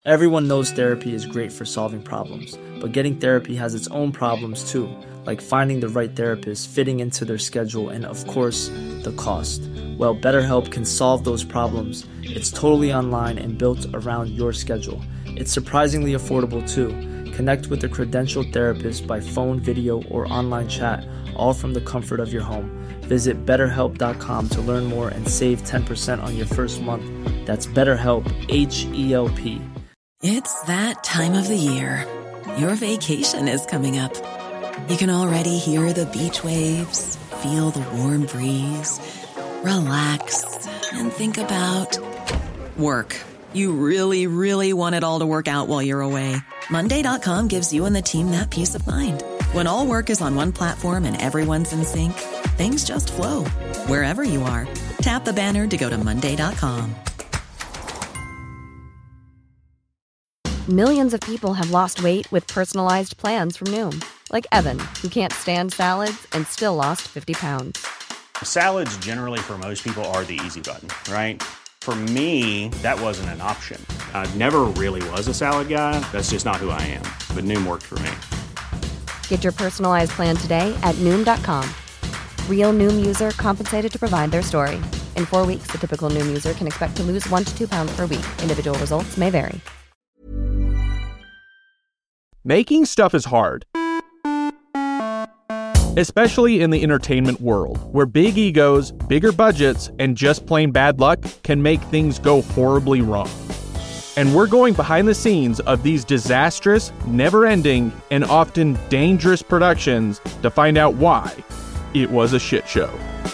Everyone knows therapy is great for solving problems, but getting therapy has its own problems too, like finding the right therapist, fitting into their schedule, and of course, the cost. Well, BetterHelp can solve those problems. It's totally online and built around your schedule. It's surprisingly affordable too. Connect with a credentialed therapist by phone, video, or online chat, all from the comfort of your home. Visit BetterHelp.com to learn more and save 10% on your first month. That's BetterHelp, H-E-L-P. It's that time of the year. Your vacation is coming up. You can already hear the beach waves, feel the warm breeze, relax, and think about work. You really, really want it all to work out while you're away. Monday.com gives you and the team that peace of mind. When all work is on one platform and everyone's in sync, things just flow. Wherever you are, tap the banner to go to Monday.com. Millions of people have lost weight with personalized plans from Noom. Like Evan, who can't stand salads and still lost 50 pounds. Salads generally for most people are the easy button, right? For me, that wasn't an option. I never really was a salad guy. That's just not who I am. But Noom worked for me. Get your personalized plan today at Noom.com. Real Noom user compensated to provide their story. In 4 weeks, the typical Noom user can expect to lose 1 to 2 pounds per week. Individual results may vary. Making stuff is hard. Especially in the entertainment world, where big egos, bigger budgets, and just plain bad luck can make things go horribly wrong. And we're going behind the scenes of these disastrous, never-ending, and often dangerous productions to find out why it was a shit show.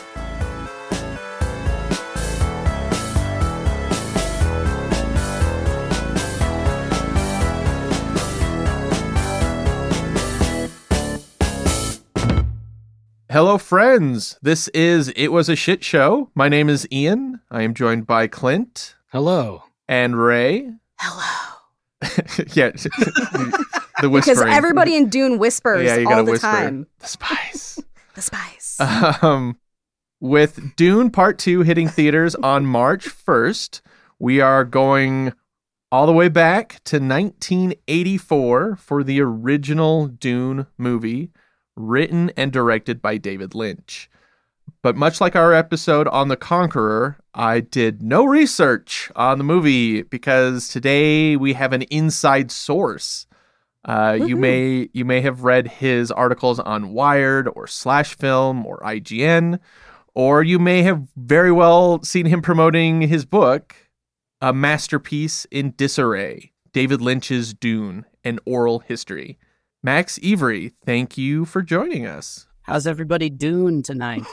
Hello, friends. This is It Was a Shit Show. My name is Ian. I am joined by Clint. Hello. And Ray. Hello. Yeah, the whispering. Because everybody in Dune whispers all the whisper. time. The spice. The spice. With Dune Part 2 hitting theaters on March 1st, we are going all the way back to 1984 for the original Dune movie, written and directed by David Lynch. But much like our episode on The Conqueror, I did no research on the movie because today we have an inside source. You may have read his articles on Wired or Slash Film or IGN, or you may have very well seen him promoting his book, A Masterpiece in Disarray, David Lynch's Dune, an Oral History. Max Avery, thank you for joining us. How's everybody doing tonight?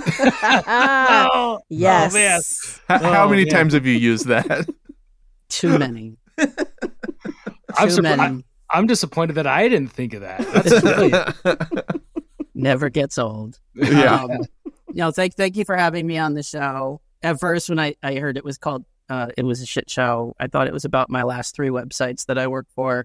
Yes. How many times have you used that? Too many. I'm disappointed that I didn't think of that. That's brilliant. Never gets old. Yeah. Thank you for having me on the show. At first, when I heard it was called It Was a Shit Show, I thought it was about my last 3 websites that I work for.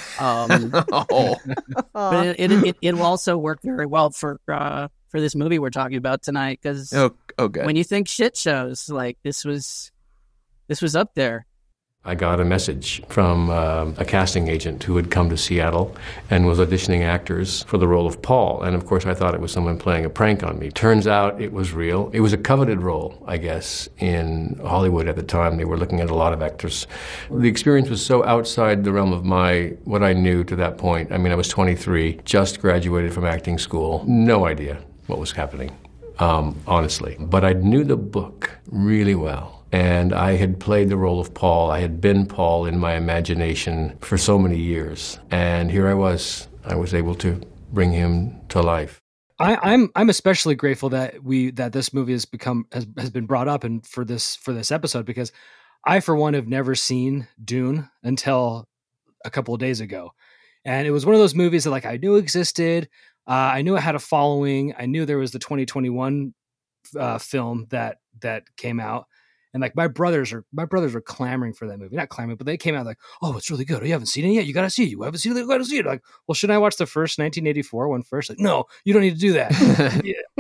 But it will also work very well for this movie we're talking about tonight, because good. When you think shit shows, like this was up there. I got a message from a casting agent who had come to Seattle and was auditioning actors for the role of Paul. And of course, I thought it was someone playing a prank on me. Turns out it was real. It was a coveted role, I guess, in Hollywood at the time. They were looking at a lot of actors. The experience was so outside the realm of what I knew to that point. I mean, I was 23, just graduated from acting school. No idea what was happening, honestly. But I knew the book really well. And I had played the role of Paul. I had been Paul in my imagination for so many years. And here I was able to bring him to life. I'm especially grateful that this movie has been brought up and for this episode, because I, for one, have never seen Dune until a couple of days ago. And it was one of those movies that I knew existed. I knew it had a following. I knew there was the 2021 film that came out. And my brothers are clamoring for that movie. Not clamoring, but they came out oh, it's really good. Oh, you haven't seen it yet? You got to see it. You haven't seen it? You got to see it. Well, shouldn't I watch the first 1984 one first? No, you don't need to do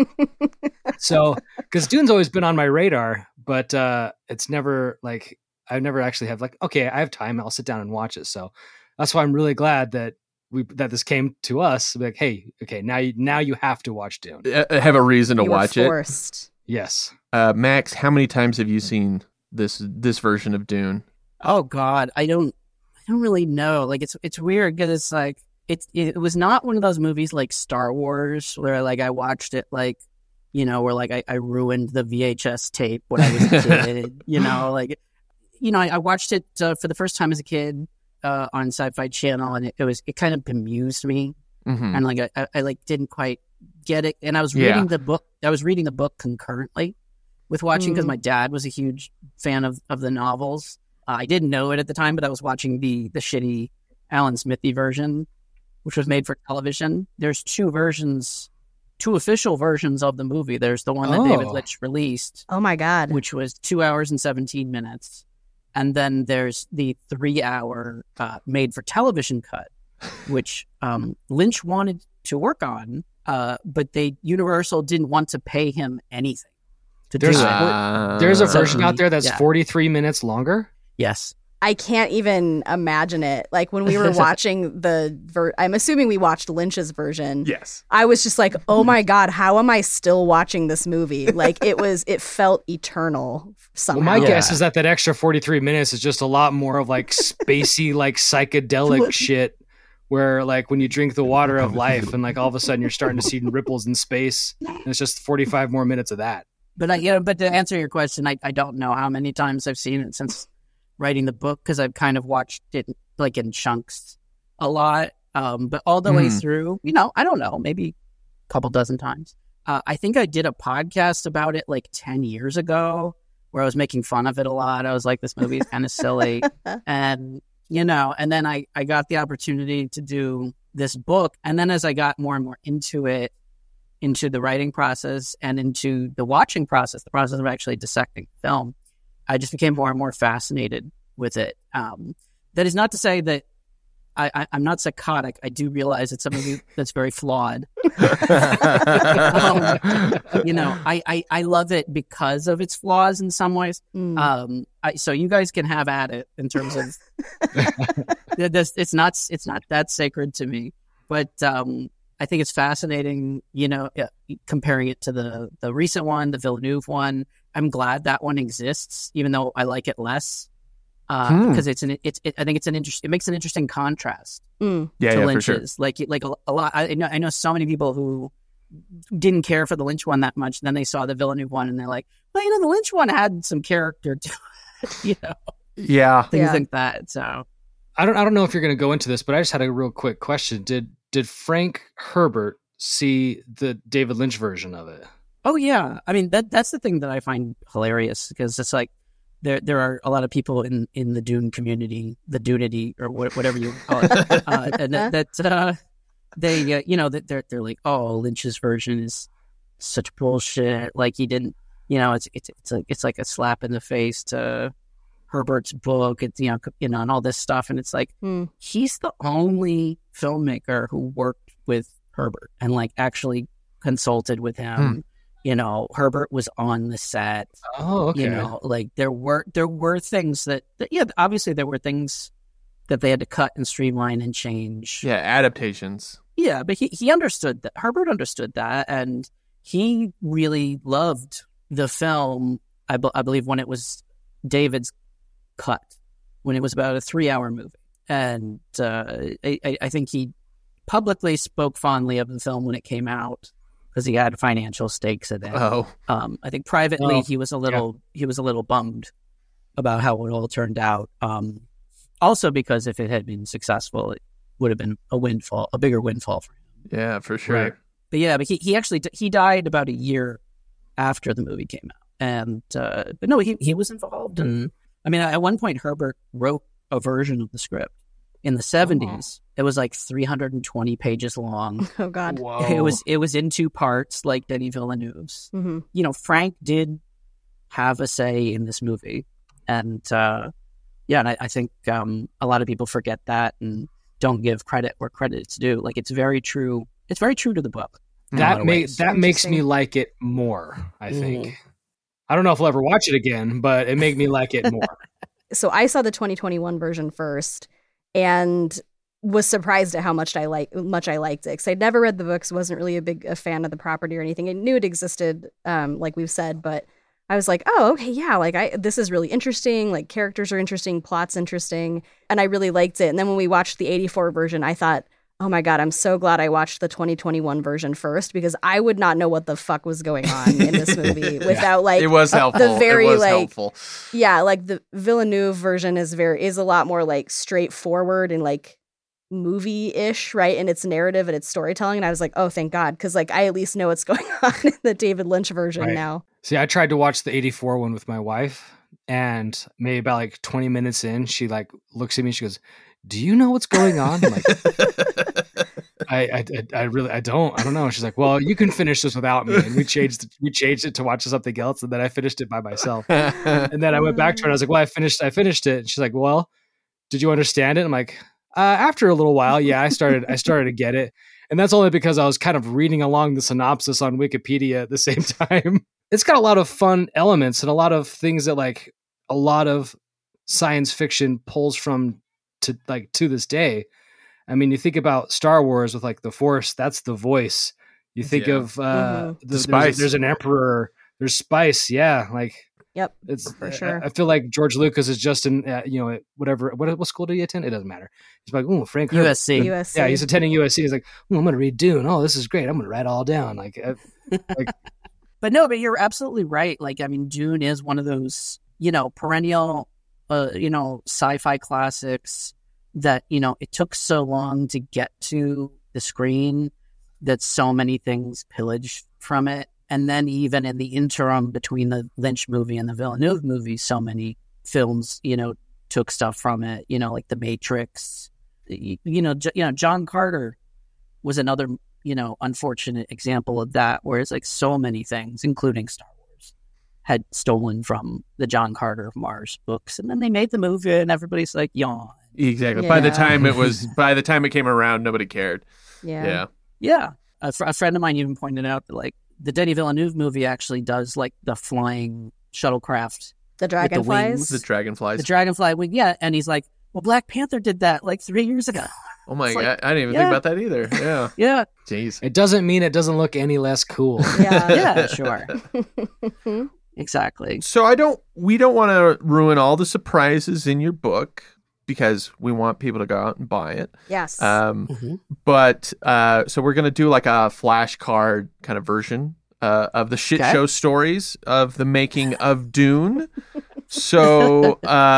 that. So, because Dune's always been on my radar, but it's never I I've never actually have like, okay, I have time, I'll sit down and watch it. So that's why I'm really glad that this came to us. Like, hey, okay, now you have to watch Dune. Have a reason to You were watch forced. it. Yes. Max, how many times have you seen this version of Dune? Oh God, I don't really know. Like it's weird because it's like it was not one of those movies like Star Wars where like I watched it like, you know, where like I ruined the VHS tape when I was a kid. You know, like, you know, I watched it for the first time as a kid on Sci-Fi Channel, and it kind of bemused me, and like I like didn't quite get it. And I was reading the book. I was reading the book concurrently with watching because my dad was a huge fan of the novels. I didn't know it at the time, but I was watching the shitty Alan Smithy version, which was made for television. There's two official versions of the movie. There's the one that David Leitch released. Oh my God. Which was 2 hours and 17 minutes. And then there's the 3-hour made for television cut, which Lynch wanted to work on, but Universal didn't want to pay him anything to do it. There's a version out there that's 43 minutes longer. Yes. I can't even imagine it. Like when we were watching I'm assuming we watched Lynch's version. Yes. I was just like, oh my God, how am I still watching this movie? Like it felt eternal somehow. Well, my guess is that extra 43 minutes is just a lot more of like spacey, like psychedelic shit where like when you drink the water of life and like all of a sudden you're starting to see ripples in space and it's just 45 more minutes of that. But but to answer your question, I don't know how many times I've seen it since writing the book because I've kind of watched it like in chunks a lot. But all the way through, you know, I don't know, maybe a couple dozen times. I think I did a podcast about it like 10 years ago where I was making fun of it a lot. I was like, this movie is kind of silly. And, you know, and then I got the opportunity to do this book. And then as I got more and more into it, into the writing process and into the watching process, the process of actually dissecting film, I just became more and more fascinated with it. That is not to say that I'm not psychotic. I do realize it's a movie that's very flawed. You know, I love it because of its flaws in some ways. So you guys can have at it in terms of it's not that sacred to me, but I think it's fascinating. You know, comparing it to the recent one, the Villeneuve one. I'm glad that one exists, even though I like it less, because I think it makes an interesting contrast to Lynch's. For sure. Like a lot. I know so many people who didn't care for the Lynch one that much, and then they saw the Villeneuve one, and they're like, well, you know, the Lynch one had some character to it, you know, things like that. So I don't know if you're going to go into this, but I just had a real quick question. Did Frank Herbert see the David Lynch version of it? Oh yeah, I mean that's the thing that I find hilarious because it's like there are a lot of people in the Dune community, the Dunity or whatever you call it, and they you know that they're like, oh, Lynch's version is such bullshit. Like he didn't, you know, it's like a slap in the face to Herbert's book. It's you know and all this stuff, and it's like he's the only filmmaker who worked with Herbert and like actually consulted with him. You know, Herbert was on the set. Oh, okay. You know, like there were things that obviously there were things that they had to cut and streamline and change. Yeah, adaptations. Yeah, but he understood that. Herbert understood that, and he really loved the film. I believe when it was David's cut, when it was about a 3-hour movie, and I think he publicly spoke fondly of the film when it came out. Because he had financial stakes in it. I think privately he was a little bummed about how it all turned out. Also because if it had been successful, it would have been a bigger windfall for him. Yeah, for sure. Right. But he actually died about a year after the movie came out, and but no, he was involved. And I mean, at one point, Herbert wrote a version of the script in the 70s. It was like 320 pages long. Oh God! Whoa. It was in 2 parts, like Denis Villeneuve's. You know, Frank did have a say in this movie, and and I think a lot of people forget that and don't give credit where credit is due. Like it's very true. It's very true to the book. That makes me like it more. I think. I don't know if I'll ever watch it again, but it made me like it more. so I saw the 2021 version first and was surprised at how much I liked it, because I'd never read the books, wasn't really a fan of the property or anything. I knew it existed, like we've said, but I was like, oh, okay, yeah, like this is really interesting. Like characters are interesting, plot's interesting, and I really liked it. And then when we watched the 84 version, I thought, oh my God, I'm so glad I watched the 2021 version first, because I would not know what the fuck was going on in this movie without like it was helpful. The very it was like helpful. Yeah, like the Villeneuve version is a lot more like straightforward and like movie-ish, right, in its narrative and its storytelling. And I was like, oh, thank God, because like I at least know what's going on in the David Lynch version now. See, I tried to watch the 84 one with my wife, and maybe about like 20 minutes in, she like looks at me, she goes, do you know what's going on? I'm like, I really don't know. She's like, well, you can finish this without me. And we changed it to watch something else, and then I finished it by myself. And then I went back to her and I was like, well, I finished it. And she's like, well, did you understand it? I'm like, after a little while, yeah, I started to get it. And that's only because I was kind of reading along the synopsis on Wikipedia at the same time. It's got a lot of fun elements and a lot of things that like a lot of science fiction pulls from to this day. I mean, you think about Star Wars with like the Force, that's the voice. You think of the Spice. There's an Emperor, there's Spice. Yeah. Like, yep, it's for sure. I feel like George Lucas is just in, what school did he attend? It doesn't matter. He's like, oh, Frank USC. USC. Yeah, he's attending USC. He's like, oh, I'm going to read Dune. Oh, this is great. I'm going to write it all down. But you're absolutely right. Like, I mean, Dune is one of those, perennial, sci-fi classics that, it took so long to get to the screen that so many things pillaged from it. And then even in the interim between the Lynch movie and the Villeneuve movie, so many films, took stuff from it, like The Matrix. John Carter was another, unfortunate example of that, where it's like so many things, including Star Wars, had stolen from the John Carter of Mars books. And then they made the movie and everybody's like, yawn. Exactly. Yeah. By the time it came around, nobody cared. Yeah. A friend of mine even pointed out that like the Denis Villeneuve movie actually does like the flying shuttlecraft. The dragonflies? The dragonflies. The dragonfly wing, yeah. And he's like, well, Black Panther did that like 3 years ago. Oh my God. Like, I didn't even think about that either. Yeah. Yeah. Jeez. It doesn't mean it doesn't look any less cool. Yeah, sure. Exactly. So we don't want to ruin all the surprises in your book, because we want people to go out and buy it. Yes. But so we're going to do like a flashcard kind of version of the shit show stories of the making of Dune. So,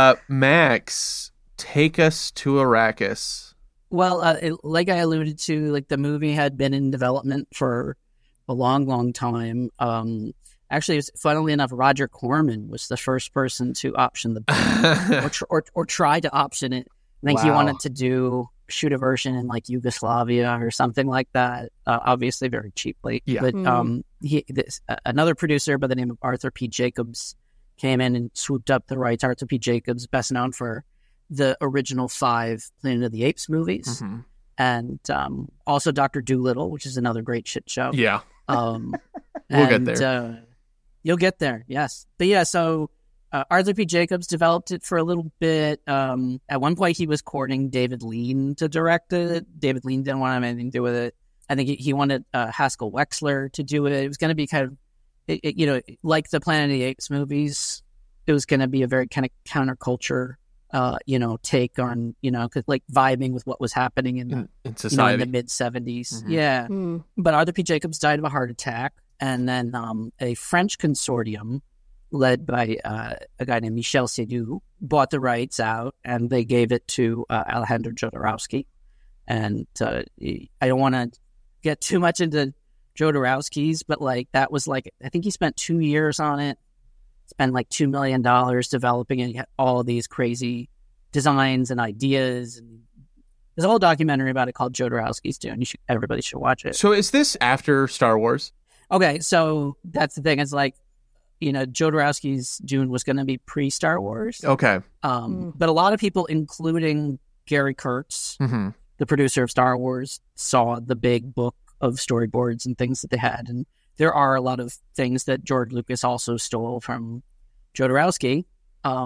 Max, take us to Arrakis. Well, like I alluded to, like the movie had been in development for a long, long time. Actually, funnily enough, Roger Corman was the first person to option the book or try to option it. I think he wanted to shoot a version in like Yugoslavia or something like that. Obviously, very cheaply. Yeah. But another producer by the name of Arthur P. Jacobs came in and swooped up the rights. Arthur P. Jacobs, best known for the original 5 Planet of the Apes movies, and also Dr. Dolittle, which is another great shit show. Yeah. We'll get there. You'll get there, yes. But yeah, so Arthur P. Jacobs developed it for a little bit. At one point, he was courting David Lean to direct it. David Lean didn't want to have anything to do with it. I think he wanted Haskell Wexler to do it. It was going to be kind of, like the Planet of the Apes movies. It was going to be a very kind of counterculture, take on, like vibing with what was happening in society in the mid 70s. Mm-hmm. Yeah. But Arthur P. Jacobs died of a heart attack. And then a French consortium led by a guy named Michel Seydoux bought the rights out, and they gave it to Alejandro Jodorowsky. And I don't want to get too much into Jodorowsky's, but like that was like, I think he spent 2 years on it, spent like $2 million developing it. He had all of these crazy designs and ideas. And there's a whole documentary about it called Jodorowsky's Dune. Everybody should watch it. So is this after Star Wars? Okay, so that's the thing. It's like, Jodorowsky's Dune was going to be pre-Star Wars. Okay. But a lot of people, including Gary Kurtz, the producer of Star Wars, saw the big book of storyboards and things that they had. And there are a lot of things that George Lucas also stole from Jodorowsky.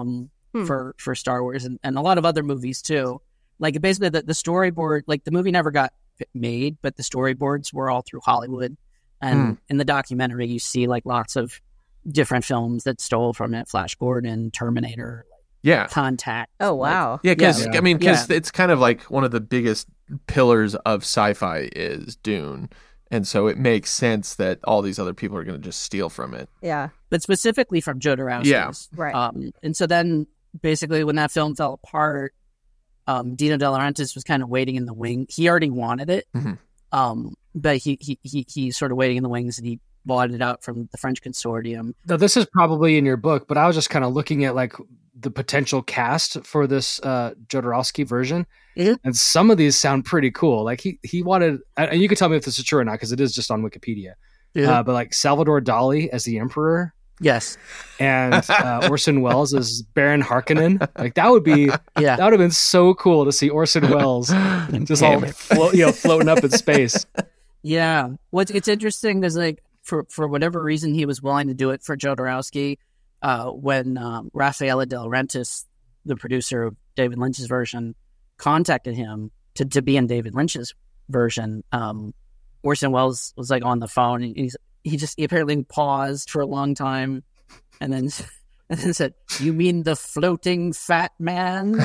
for Star Wars and a lot of other movies too. Like basically the storyboard, like the movie never got made, but the storyboards were all through Hollywood. And in the documentary, you see like lots of different films that stole from it: Flash Gordon, Terminator, Contact. Oh wow! Because it's kind of like one of the biggest pillars of sci-fi is Dune, and so it makes sense that all these other people are going to just steal from it. Yeah, but specifically from Jodorowsky. Right. And so then, basically, when that film fell apart, Dino De Laurentiis was kind of waiting in the wing. He already wanted it, but he sort of waiting in the wings, and he bought it out from the French consortium. Now, this is probably in your book, but I was just kind of looking at like the potential cast for this Jodorowsky version, and some of these sound pretty cool. Like he wanted, and you can tell me if this is true or not because it is just on Wikipedia. But like Salvador Dali as the Emperor, yes, and Orson Welles as Baron Harkonnen. Like that would have been so cool to see Orson Welles just all floating up in space. Yeah, it's interesting is like for whatever reason he was willing to do it for Jodorowsky. When Rafaela De Laurentiis, the producer of David Lynch's version, contacted him to be in David Lynch's version, Orson Welles was like on the phone, and he apparently paused for a long time, and then said, "You mean the floating fat man?"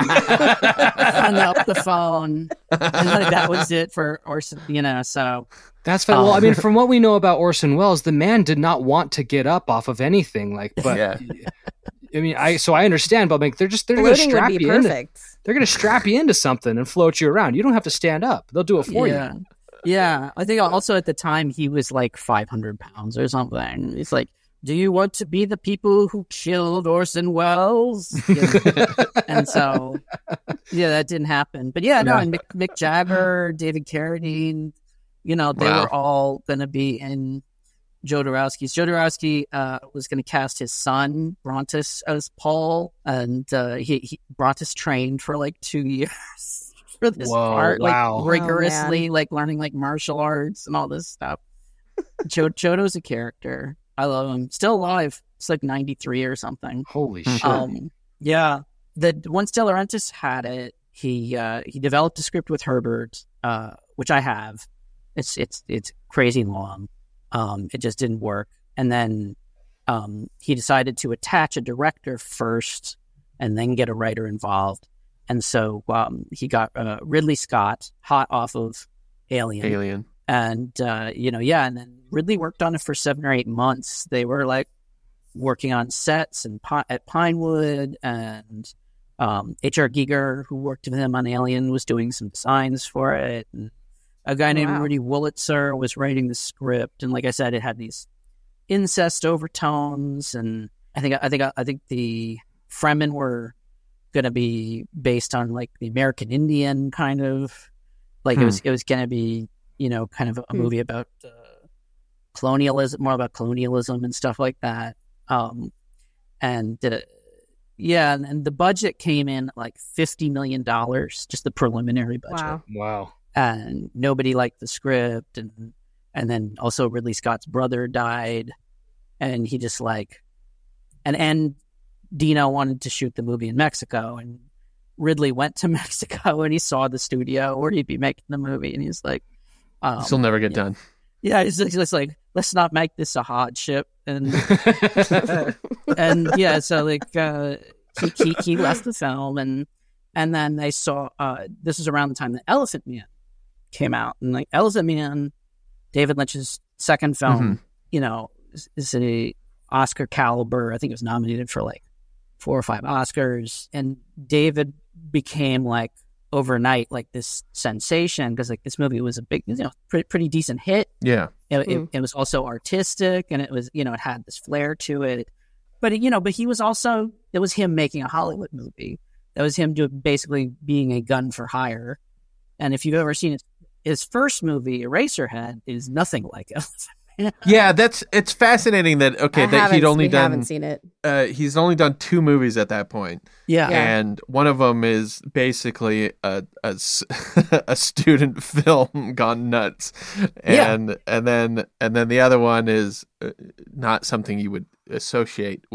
Hung up the phone, and like that was it for Orson. So. That's fine. Well, I mean, from what we know about Orson Welles, the man did not want to get up off of anything. I mean, I understand, but like they're going to strap you in. They're going to strap you into something and float you around. You don't have to stand up; they'll do it for you. Yeah, I think also at the time he was like 500 pounds or something. He's like, "Do you want to be the people who killed Orson Welles?" And so, that didn't happen. But and Mick Jagger, David Carradine. They were all going to be in Jodorowsky's. Jodorowsky was going to cast his son, Brontis, as Paul. And he Brontis trained for like 2 years for this part. Like rigorously, like learning like martial arts and all this stuff. Jodo's a character. I love him. Still alive. It's like 93 or something. Holy shit. Once De Laurentiis had it, he developed a script with Herbert, which I have. It's crazy long. It just didn't work. And then he decided to attach a director first and then get a writer involved. And so he got Ridley Scott, hot off of Alien. And, and then Ridley worked on it for 7 or 8 months. They were like working on sets and at Pinewood, and H.R. Giger, who worked with him on Alien, was doing some designs for it. And a guy named Rudy Wurlitzer was writing the script, and like I said, it had these incest overtones. And I think the Fremen were going to be based on like the American Indian kind of like it was going to be kind of a movie about colonialism, more about colonialism and stuff like that. And the budget came in at like $50 million, just the preliminary budget. Wow. And nobody liked the script, and then also Ridley Scott's brother died, and he just and Dino wanted to shoot the movie in Mexico, and Ridley went to Mexico and he saw the studio where he'd be making the movie, and he's like, "This will never get done." Yeah, he's just like, "Let's not make this a hardship," and so like he left the film, and then they saw this was around the time that Elephant Man came out, and like Elephant Man, David Lynch's second film, is a Oscar caliber. I think it was nominated for like 4 or 5 Oscars, and David became like overnight like this sensation because like this movie was a big, pretty decent hit. Yeah, it was also artistic, and it was it had this flair to it, but he was also, it was him making a Hollywood movie. That was him basically being a gun for hire. And if you've ever seen his first movie, Eraserhead, is nothing like it. Yeah, it's fascinating that he'd only done. Haven't seen it. He's only done 2 movies at that point. Yeah, and one of them is basically a student film gone nuts, and then the other one is not something you would associate with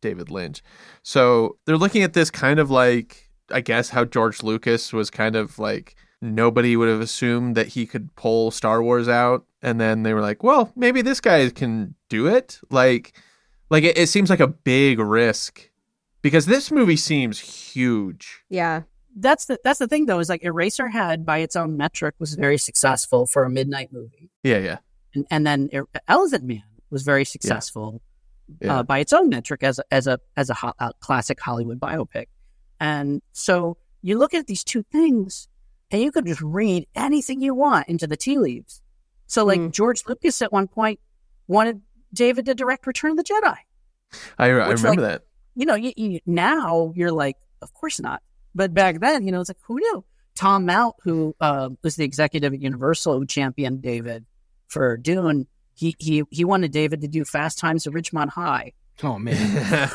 David Lynch. So they're looking at this kind of like, I guess, how George Lucas was kind of like, nobody would have assumed that he could pull Star Wars out. And then they were like, well, maybe this guy can do it. Like it seems like a big risk because this movie seems huge. Yeah. That's the thing, though, is like Eraserhead, by its own metric, was very successful for a midnight movie. Yeah. And then Elephant Man was very successful by its own metric as a classic Hollywood biopic. And so you look at these two things, and you could just read anything you want into the tea leaves. So, like George Lucas at one point wanted David to direct Return of the Jedi. I remember that. You know, now you're like, of course not. But back then, it's like, who knew? Tom Mount, who was the executive at Universal, who championed David for Dune, he wanted David to do Fast Times at Ridgemont High. Oh man!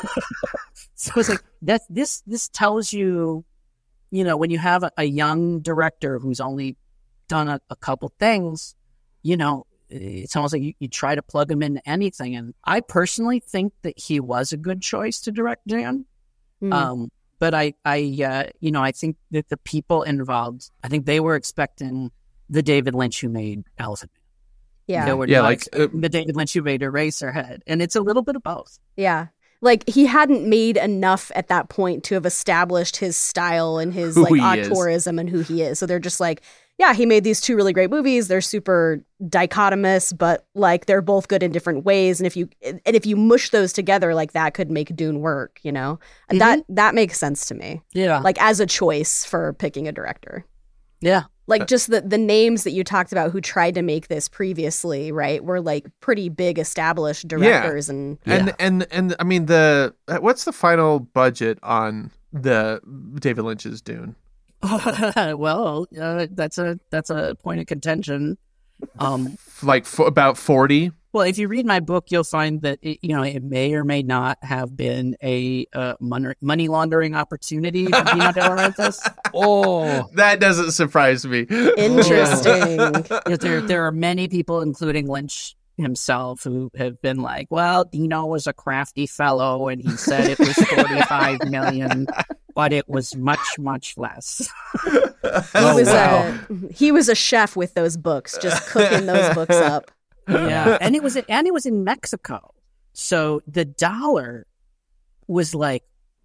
So it's like that. This tells you, when you have a young director who's only done a couple things, it's almost like you try to plug him into anything. And I personally think that he was a good choice to direct Dune. But I think that the people involved, I think they were expecting the David Lynch who made Elephant Man. Yeah. They were not expecting the David Lynch who made Eraserhead. And it's a little bit of both. Yeah. Like, he hadn't made enough at that point to have established his style and his auteurism and who he is. So they're just like, yeah, he made these two really great movies. They're super dichotomous, but like they're both good in different ways. And if you mush those together, like that could make Dune work, And that makes sense to me. Yeah. Like as a choice for picking a director. Yeah. Like just the names that you talked about who tried to make this previously, right, were like pretty big established directors. And I mean, what's the final budget on the David Lynch's Dune? Well, that's a point of contention. About 40. Well, if you read my book, you'll find that it may or may not have been a money laundering opportunity for Dino De Laurentiis. Oh, that doesn't surprise me. Interesting. There are many people, including Lynch himself, who have been like, well, Dino was a crafty fellow and he said it was 45 million, but it was much, much less. He was a chef with those books, just cooking those books up. Yeah, and it was in Mexico, so the dollar was like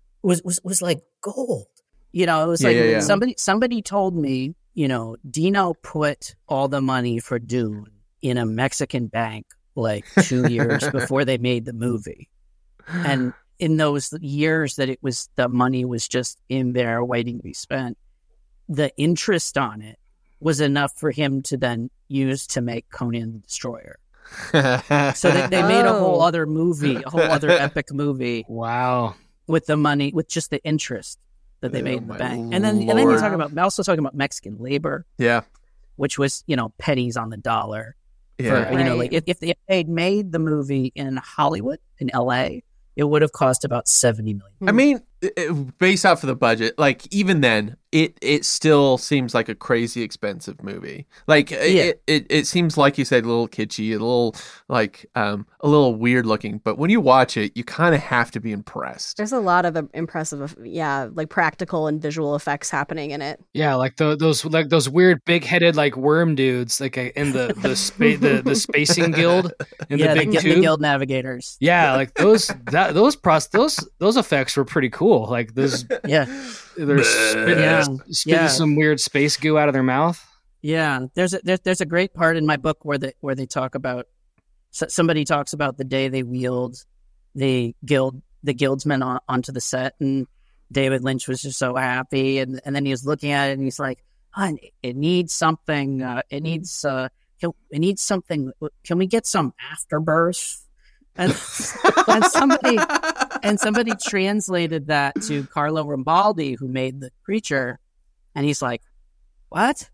gold. It was like somebody told me, Dino put all the money for Dune in a Mexican bank like 2 years before they made the movie, and in those years that the money was just in there waiting to be spent, the interest on it was enough for him to then use to make Conan the Destroyer. So they made a whole other movie, a whole other epic movie. Wow. With the money, with just the interest that they made in the bank. And then you're also talking about Mexican labor. Yeah. Which was, pennies on the dollar. Yeah. For, like if they'd made the movie in Hollywood, in LA, it would have cost about $70 million. I mean, based off of the budget, like even then, it still seems like a crazy expensive movie. Like it seems, like you said, a little kitschy, a little like a little weird looking. But when you watch it, you kind of have to be impressed. There's a lot of impressive, like practical and visual effects happening in it. Yeah, like those weird big headed like worm dudes, like in the spacing guild in the big tube. The guild navigators. Yeah, like those effects were pretty cool. Like those, they're spitting some weird space goo out of their mouth. Yeah, there's a great part in my book where they talk about, somebody talks about the day they wheeled the guildsmen onto the set, and David Lynch was just so happy, and then he was looking at it and he's like, it needs something. It needs something. Can we get some afterbirth? And somebody translated that to Carlo Rambaldi, who made the creature, and he's like, "What?"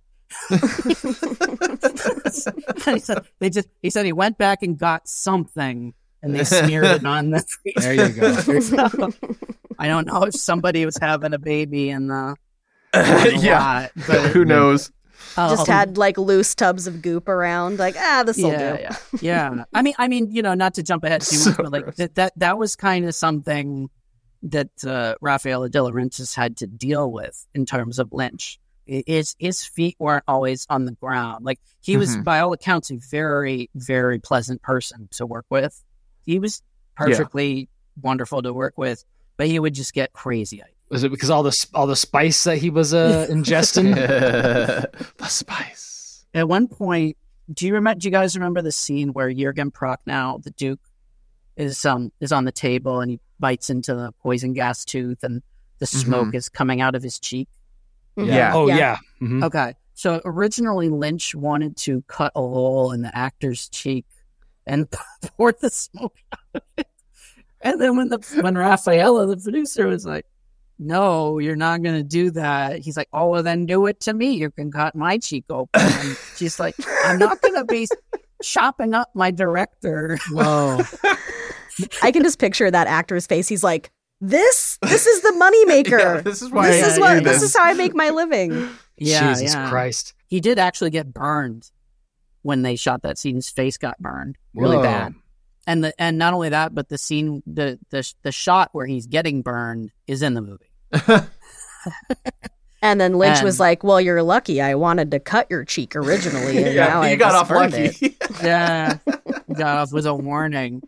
he said he went back and got something, and they smeared it on the creature. There you go. So, I don't know if somebody was having a baby in the lot, but who knows? Just had like loose tubs of goop around, like this'll do. Yeah. I mean, not to jump ahead too much, but like that was kind of something that Rafael de Laurentiis had to deal with in terms of Lynch. His feet weren't always on the ground. Like he was, by all accounts, a very, very pleasant person to work with. He was perfectly wonderful to work with, but he would just get crazy. Was it because all the spice that he was ingesting? The spice. At one point, do you guys remember the scene where Jürgen Prochnow, the Duke, is on the table and he bites into the poison gas tooth and the smoke is coming out of his cheek? Yeah. Oh yeah. Mm-hmm. Okay. So originally Lynch wanted to cut a hole in the actor's cheek and pour the smoke out of it. And then when Rafaela, the producer, was like, "No, you're not going to do that," he's like, "Oh, well, then do it to me. You can cut my cheek open." And she's like, "I'm not going to be chopping up my director." Whoa. I can just picture that actor's face. He's like, This is the moneymaker. Yeah, this is why this is how I make my living. Yeah, Jesus Christ. He did actually get burned when they shot that scene. His face got burned really Whoa. bad. And not only that, but the scene, the shot where he's getting burned is in the movie. And then Lynch was like, "Well, you're lucky. I wanted to cut your cheek originally, and now I got just off burned lucky. it." Yeah, got off with a warning.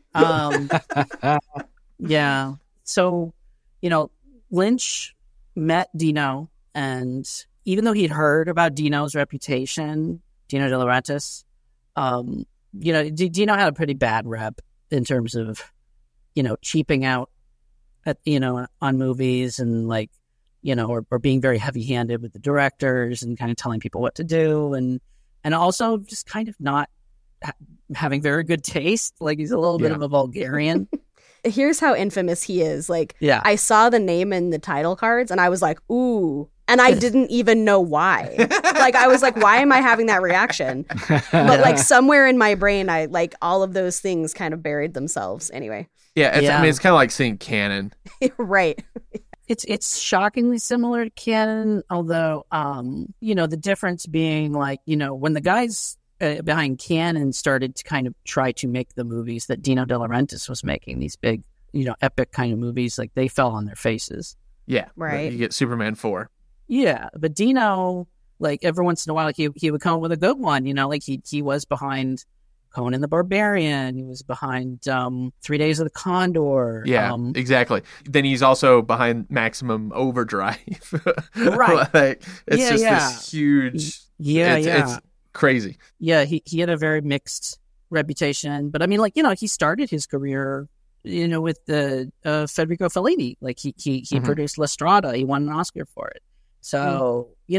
Yeah. So, Lynch met Dino, and even though he'd heard about Dino's reputation, Dino De Laurentiis, Dino had a pretty bad rep in terms of, cheaping out on movies and or being very heavy-handed with the directors and kind of telling people what to do, and also just kind of not having very good taste. Like he's a little bit of a vulgarian. Here's how infamous he is. Yeah. I saw the name in the title cards and I was like, ooh. And I didn't even know why. I was like, why am I having that reaction? But somewhere in my brain, I all of those things kind of buried themselves anyway. Yeah, I mean, it's kind of like seeing Cannon. Right. It's shockingly similar to Cannon, although, the difference being when the guys behind Cannon started to kind of try to make the movies that Dino De Laurentiis was making, these big, epic kind of movies, they fell on their faces. Yeah. Right. You get Superman 4. Yeah. But Dino, every once in a while, he would come up with a good one, he was behind Conan the Barbarian. He was behind 3 Days of the Condor. Yeah, exactly. Then he's also behind Maximum Overdrive. Right. It's this huge... It's crazy. Yeah, he had a very mixed reputation. But I mean, he started his career, with the Federico Fellini. He produced La Strada. He won an Oscar for it. So, he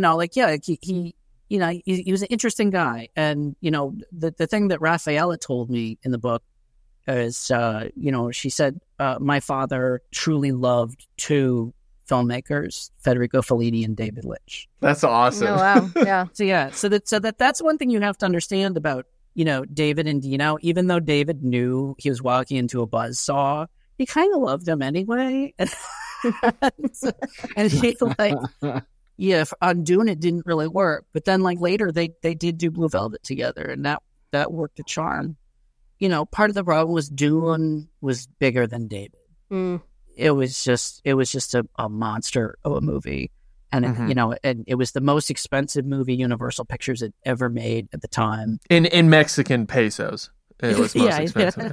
was an interesting guy. And, the thing that Rafaela told me in the book is, she said, my father truly loved two filmmakers, Federico Fellini and David Lynch. That's awesome. Oh, wow. Yeah. So that's one thing you have to understand about, David and Dino. Even though David knew he was walking into a buzzsaw, he kind of loved him anyway. And he on Dune it didn't really work, but then later they did do Blue Velvet together, and that worked a charm. Part of the problem was Dune was bigger than David. It was just a monster of a movie, and and it was the most expensive movie Universal Pictures had ever made at the time. In Mexican pesos, it was most expensive.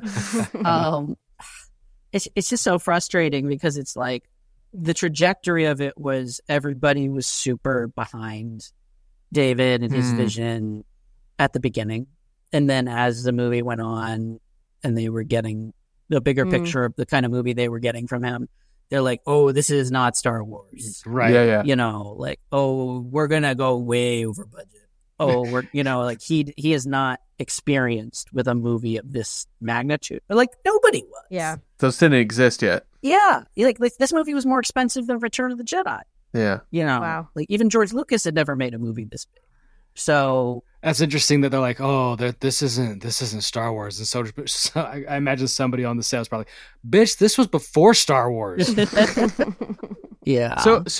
It's just so frustrating because it's the trajectory of it was everybody was super behind David and his vision at the beginning. And then as the movie went on and they were getting the bigger picture of the kind of movie they were getting from him, they're like, oh, this is not Star Wars. Right. Yeah. Oh, we're going to go way over budget. Oh, we're, he is not experienced with a movie of this magnitude. But nobody was. Yeah. Those didn't exist yet. Yeah. This movie was more expensive than Return of the Jedi. Yeah. Wow. Even George Lucas had never made a movie this big. So that's interesting that they're like, oh, this isn't Star Wars. And so I imagine somebody on the set was probably, bitch, this was before Star Wars. Yeah.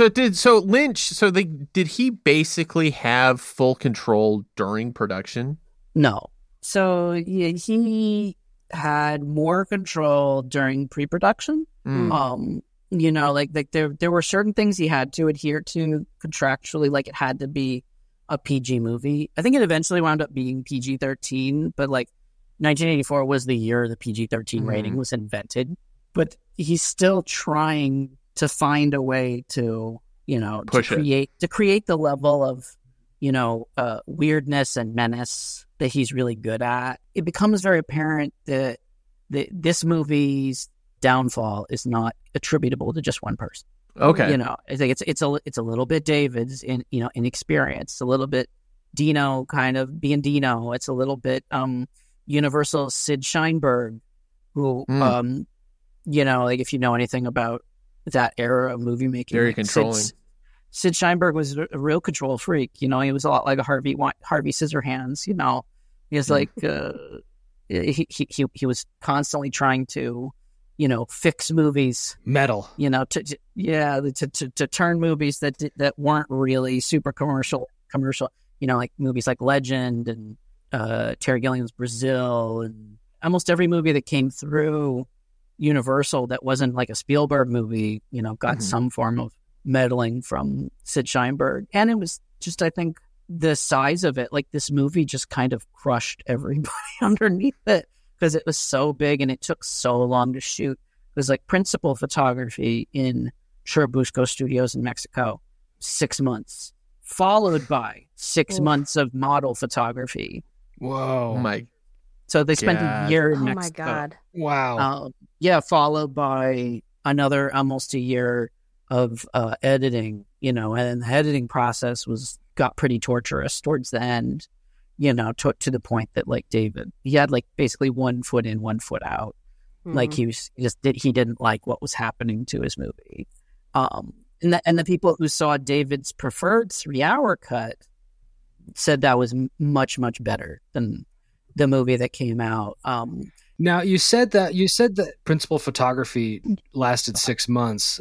Did he basically have full control during production? No. So yeah, he had more control during pre-production. Like there were certain things he had to adhere to contractually, like it had to be a PG movie. I think it eventually wound up being PG-13, but like 1984 was the year the PG-13 rating was invented. But he's still trying to find a way to, to create the level of, weirdness and menace that he's really good at. It becomes very apparent that this movie's downfall is not attributable to just one person. Okay. I think it's a little bit David's inexperience, a little bit Dino kind of being Dino. It's a little bit Universal Sid Sheinberg, who like if you know anything about that era of movie making, very controlling. Sid Sheinberg was a real control freak. He was a lot like a Harvey Scissorhands. He was like he was constantly trying to fix movies, metal, to turn movies that weren't really super commercial, like movies like Legend and Terry Gilliam's Brazil, and almost every movie that came through Universal that wasn't like a Spielberg movie, got some form of meddling from Sid Sheinberg. And it was just, I think, the size of it, like this movie just kind of crushed everybody underneath it, because it was so big and it took so long to shoot. It was like principal photography in Churubusco Studios in Mexico, 6 months, followed by 6 months of model photography. Whoa. So they spent a year in Mexico. Oh my God. Wow. Followed by another almost a year of editing, and the editing process got pretty torturous towards the end. To the point that, like, David, he had like basically 1 foot in, 1 foot out. Like he didn't like what was happening to his movie. And the people who saw David's preferred 3-hour cut said that was much, much better than the movie that came out. Now you said that principal photography lasted 6 months.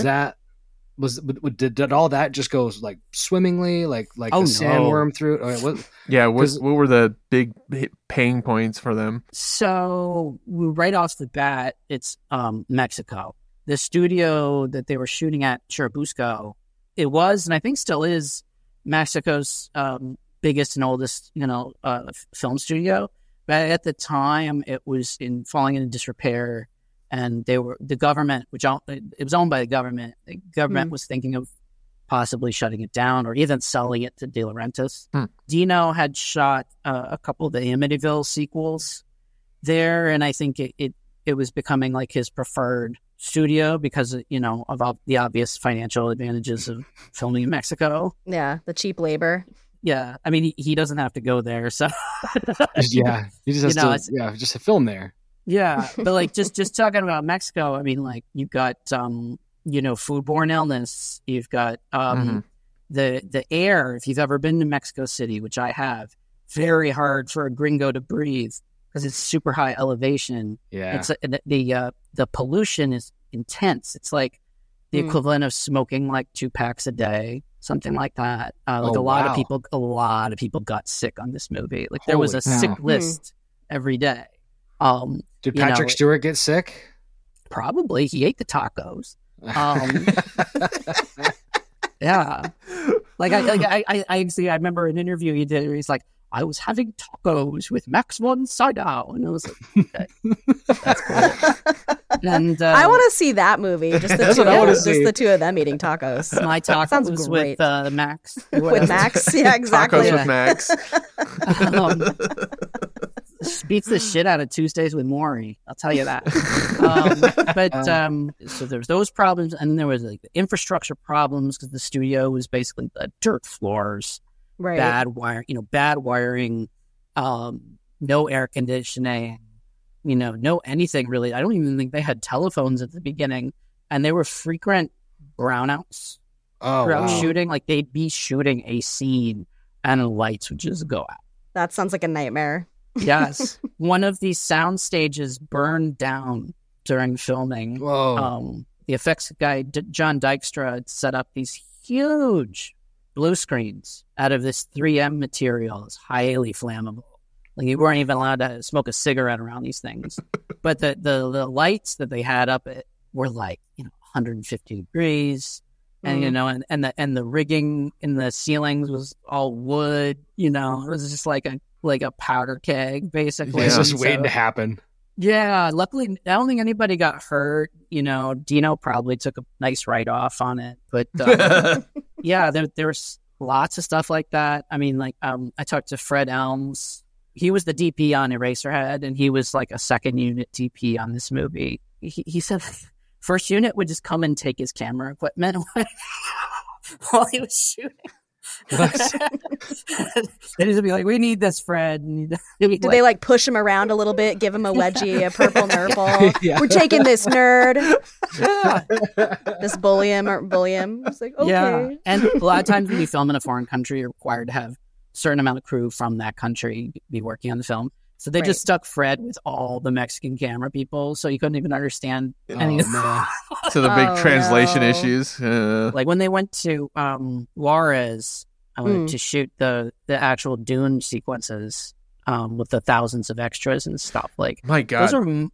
Did all that just go like swimmingly, like the sandworm through? What were the big pain points for them? So right off the bat, it's Mexico. The studio that they were shooting at, Churubusco, it was, and I think still is, Mexico's biggest and oldest, film studio. But at the time, it was falling into disrepair. And the government, it was owned by the government. The government was thinking of possibly shutting it down or even selling it to De Laurentiis. Dino had shot a couple of the Amityville sequels there, and I think it was becoming like his preferred studio because of the obvious financial advantages of filming in Mexico. Yeah, the cheap labor. Yeah, I mean he doesn't have to go there, so he just has just to film there. Yeah, but like just talking about Mexico, I mean, like you've got foodborne illness, you've got the air. If you've ever been to Mexico City, which I have, very hard for a gringo to breathe because it's super high elevation. Yeah, it's the pollution is intense. It's like the equivalent of smoking like 2 packs a day, something like that. A lot of people got sick on this movie. Like there was a sick list every day. Did Patrick Stewart get sick? Probably. He ate the tacos. Yeah. Like I remember an interview he did where he's like, I was having tacos with Max von Sydow. And I was like, okay, that's cool. And I want to see that movie. Just the two of them eating tacos. My tacos Sounds great. with Max. With Max? Yeah, exactly. Tacos with Max. Beats the shit out of Tuesdays with Maury. I'll tell you that. So there's those problems, and then there was like the infrastructure problems because the studio was basically the dirt floors, right? Bad wiring, no air conditioning, no anything really. I don't even think they had telephones at the beginning, and there were frequent brownouts throughout shooting. Like they'd be shooting a scene, and the lights would just go out. That sounds like a nightmare. Yes. One of these sound stages burned down during filming. Whoa. the effects guy, John Dykstra, had set up these huge blue screens out of this 3M material. It's highly flammable. Like you weren't even allowed to smoke a cigarette around these things. But the lights that they had up it were like, 150 degrees. And, and the rigging in the ceilings was all wood, it was just like a powder keg, basically. It's just waiting to happen. Yeah. Luckily, I don't think anybody got hurt. Dino probably took a nice write-off on it. But, yeah, there was lots of stuff like that. I mean, I talked to Fred Elms. He was the DP on Eraserhead, and he was like a second unit DP on this movie. He said first unit would just come and take his camera equipment away while he was shooting. They'd just be like, "We need this, Fred." Did they like push him around a little bit, give him a wedgie, a purple nurple? Yeah. We're taking this nerd. Just bully him. It's like, okay. Yeah. And a lot of times when you film in a foreign country, you're required to have a certain amount of crew from that country be working on the film. So they just stuck Fred with all the Mexican camera people, so you couldn't even understand any of that. So the big translation issues. Like when they went to Juarez to shoot the actual Dune sequences with the thousands of extras and stuff. Like, my God, those are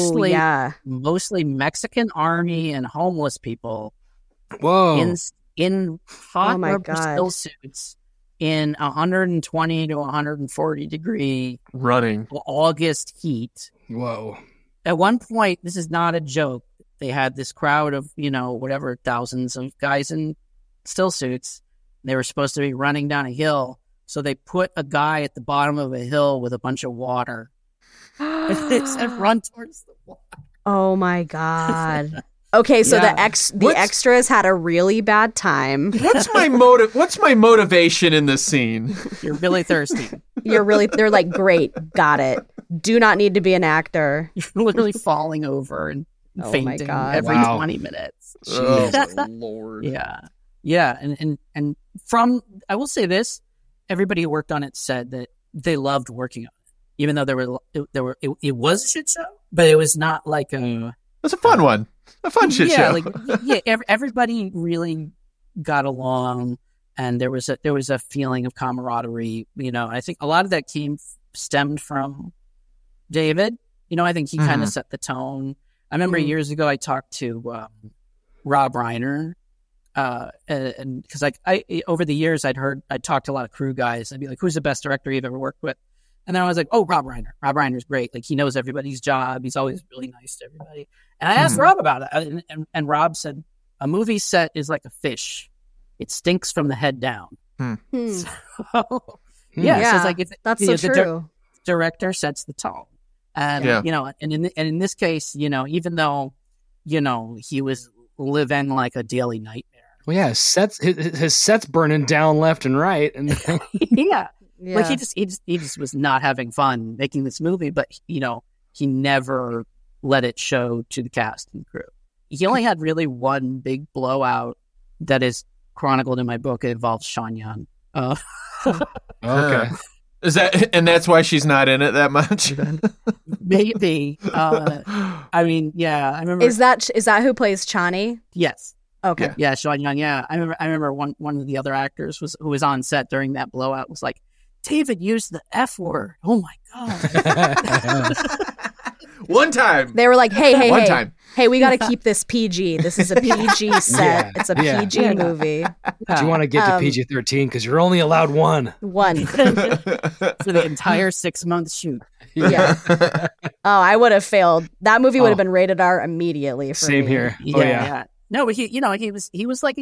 mostly Mexican army and homeless people. Whoa! In hot rubber still suits. In 120 to 140 degree running August heat. Whoa. At one point, this is not a joke, they had this crowd of, thousands of guys in still suits. They were supposed to be running down a hill. So they put a guy at the bottom of a hill with a bunch of water. They said, run towards the water. Oh my God. Okay, so the extras had a really bad time. What's my motivation in this scene? You're really thirsty. They're like, great, got it. Do not need to be an actor. You're literally falling over and fainting every 20 minutes. Oh, Lord. Yeah. Yeah. And from, I will say this, everybody who worked on it said that they loved working on it. Even though it was a shit show, but it was not like it was a fun one. A fun shit show. Everybody really got along, and there was a feeling of camaraderie. I think a lot of that stemmed from David. I think he kind of set the tone. I remember years ago I talked to Rob Reiner, and because I over the years I'd talked to a lot of crew guys. I'd be like, "Who's the best director you've ever worked with?" And then I was like, "Oh, Rob Reiner. Rob Reiner's great. Like, he knows everybody's job. He's always really nice to everybody." And I asked Rob about it, and Rob said, "A movie set is like a fish; it stinks from the head down." So, So it's like that's so true. The director sets the tone, and and in this case, even though he was living like a daily nightmare. Well, yeah, his set's burning down left and right, and yeah. Like he just was not having fun making this movie, but he never let it show to the cast and crew. He only had really one big blowout that is chronicled in my book. It involves Sean Young. Okay. Is that, and that's why she's not in it that much? Maybe. I mean, yeah. I remember. Is that who plays Chani? Yes. Okay. Yeah, Sean Young. Yeah, I remember one of the other actors who was on set during that blowout was like, "David used the F word. Oh my God." One time. They were like, hey, One time. Hey, we got to keep this PG. This is a PG set. Yeah. It's a PG movie. Do you want to get to PG-13? Because you're only allowed one. One. For the entire 6-month shoot. Yeah. Oh, I would have failed. That movie would have been rated R immediately for Same me. here. Yeah. No, but he was like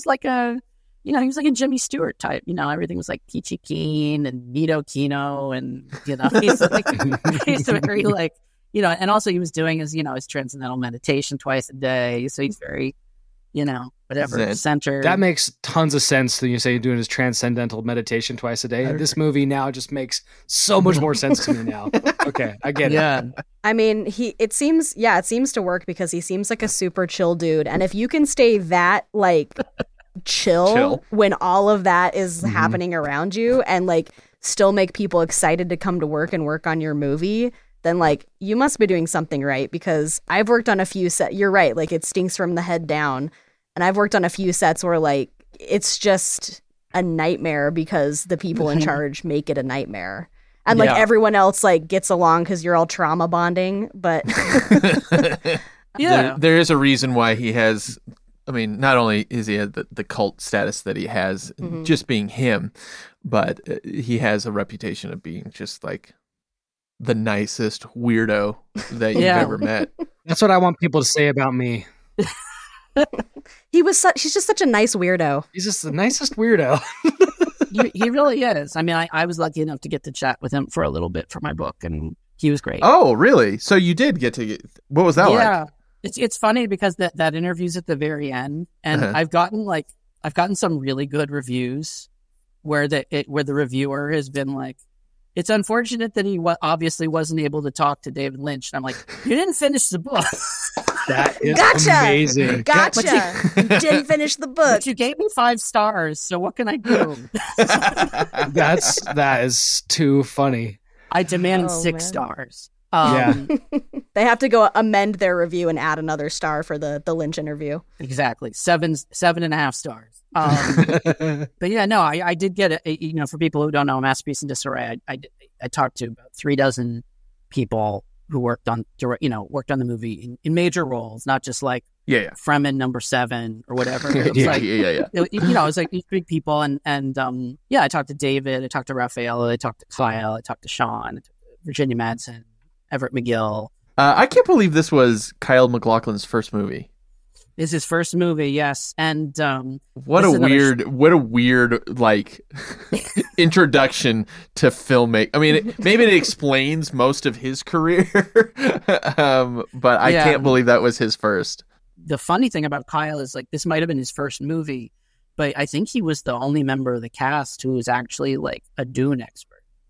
a Jimmy Stewart type. Everything was like Peachy Keen and Nito Kino, and he's very like, and also he was doing his transcendental meditation twice a day. So he's very, whatever, centered. That makes tons of sense when you say you're doing his transcendental meditation twice a day. This movie now just makes so much more sense to me now. Okay, I get it. Yeah. I mean, it seems to work because he seems like a super chill dude. And if you can stay that like chill when all of that is happening around you and like still make people excited to come to work and work on your movie, then like you must be doing something right, because I've worked on a few sets. You're right, like it stinks from the head down, and I've worked on a few sets where like it's just a nightmare because the people in charge make it a nightmare, and like everyone else like gets along because you're all trauma bonding, but there is a reason why he has. I mean, not only is he the cult status that he has, just being him, but he has a reputation of being just like the nicest weirdo that you've ever met. That's what I want people to say about me. He's just such a nice weirdo. He's just the nicest weirdo. He really is. I mean, I was lucky enough to get to chat with him for a little bit for my book, and he was great. Oh, really? So you did get to what was that like? Yeah. It's funny because that interview's at the very end, and I've gotten some really good reviews where the reviewer has been like, it's unfortunate that he obviously wasn't able to talk to David Lynch. And I'm like, you didn't finish the book. That is gotcha. Amazing. Gotcha. You didn't finish the book. But you gave me 5 stars, so what can I do? That is too funny. I demand 6 stars. They have to go amend their review and add another star for the Lynch interview. Exactly. 7.5 stars. But yeah, no, I did get it. For people who don't know, Masterpiece in Disarray, I talked to about 36 people who worked on the movie in major roles, not just like Fremen number 7 or whatever. It was like these big people, and I talked to David, I talked to Raphael, I talked to Kyle, I talked to Sean, I talked to Virginia Madsen, Everett McGill. I can't believe this was Kyle MacLachlan's first movie. It's his first movie, yes, and what a weird like introduction to filmmaking. I mean, maybe it explains most of his career, but I can't believe that was his first. The funny thing about Kyle is like this might have been his first movie, but I think he was the only member of the cast who was actually like a Dune expert.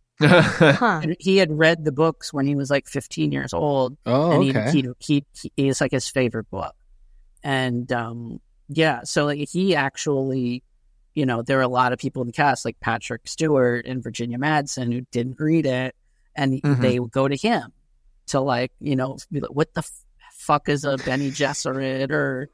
And he had read the books when he was like 15 years old. He is like his favorite book. And so like he actually, there are a lot of people in the cast like Patrick Stewart and Virginia Madsen who didn't read it, and they would go to him to like, be like, what the fuck is a Bene Gesserit, or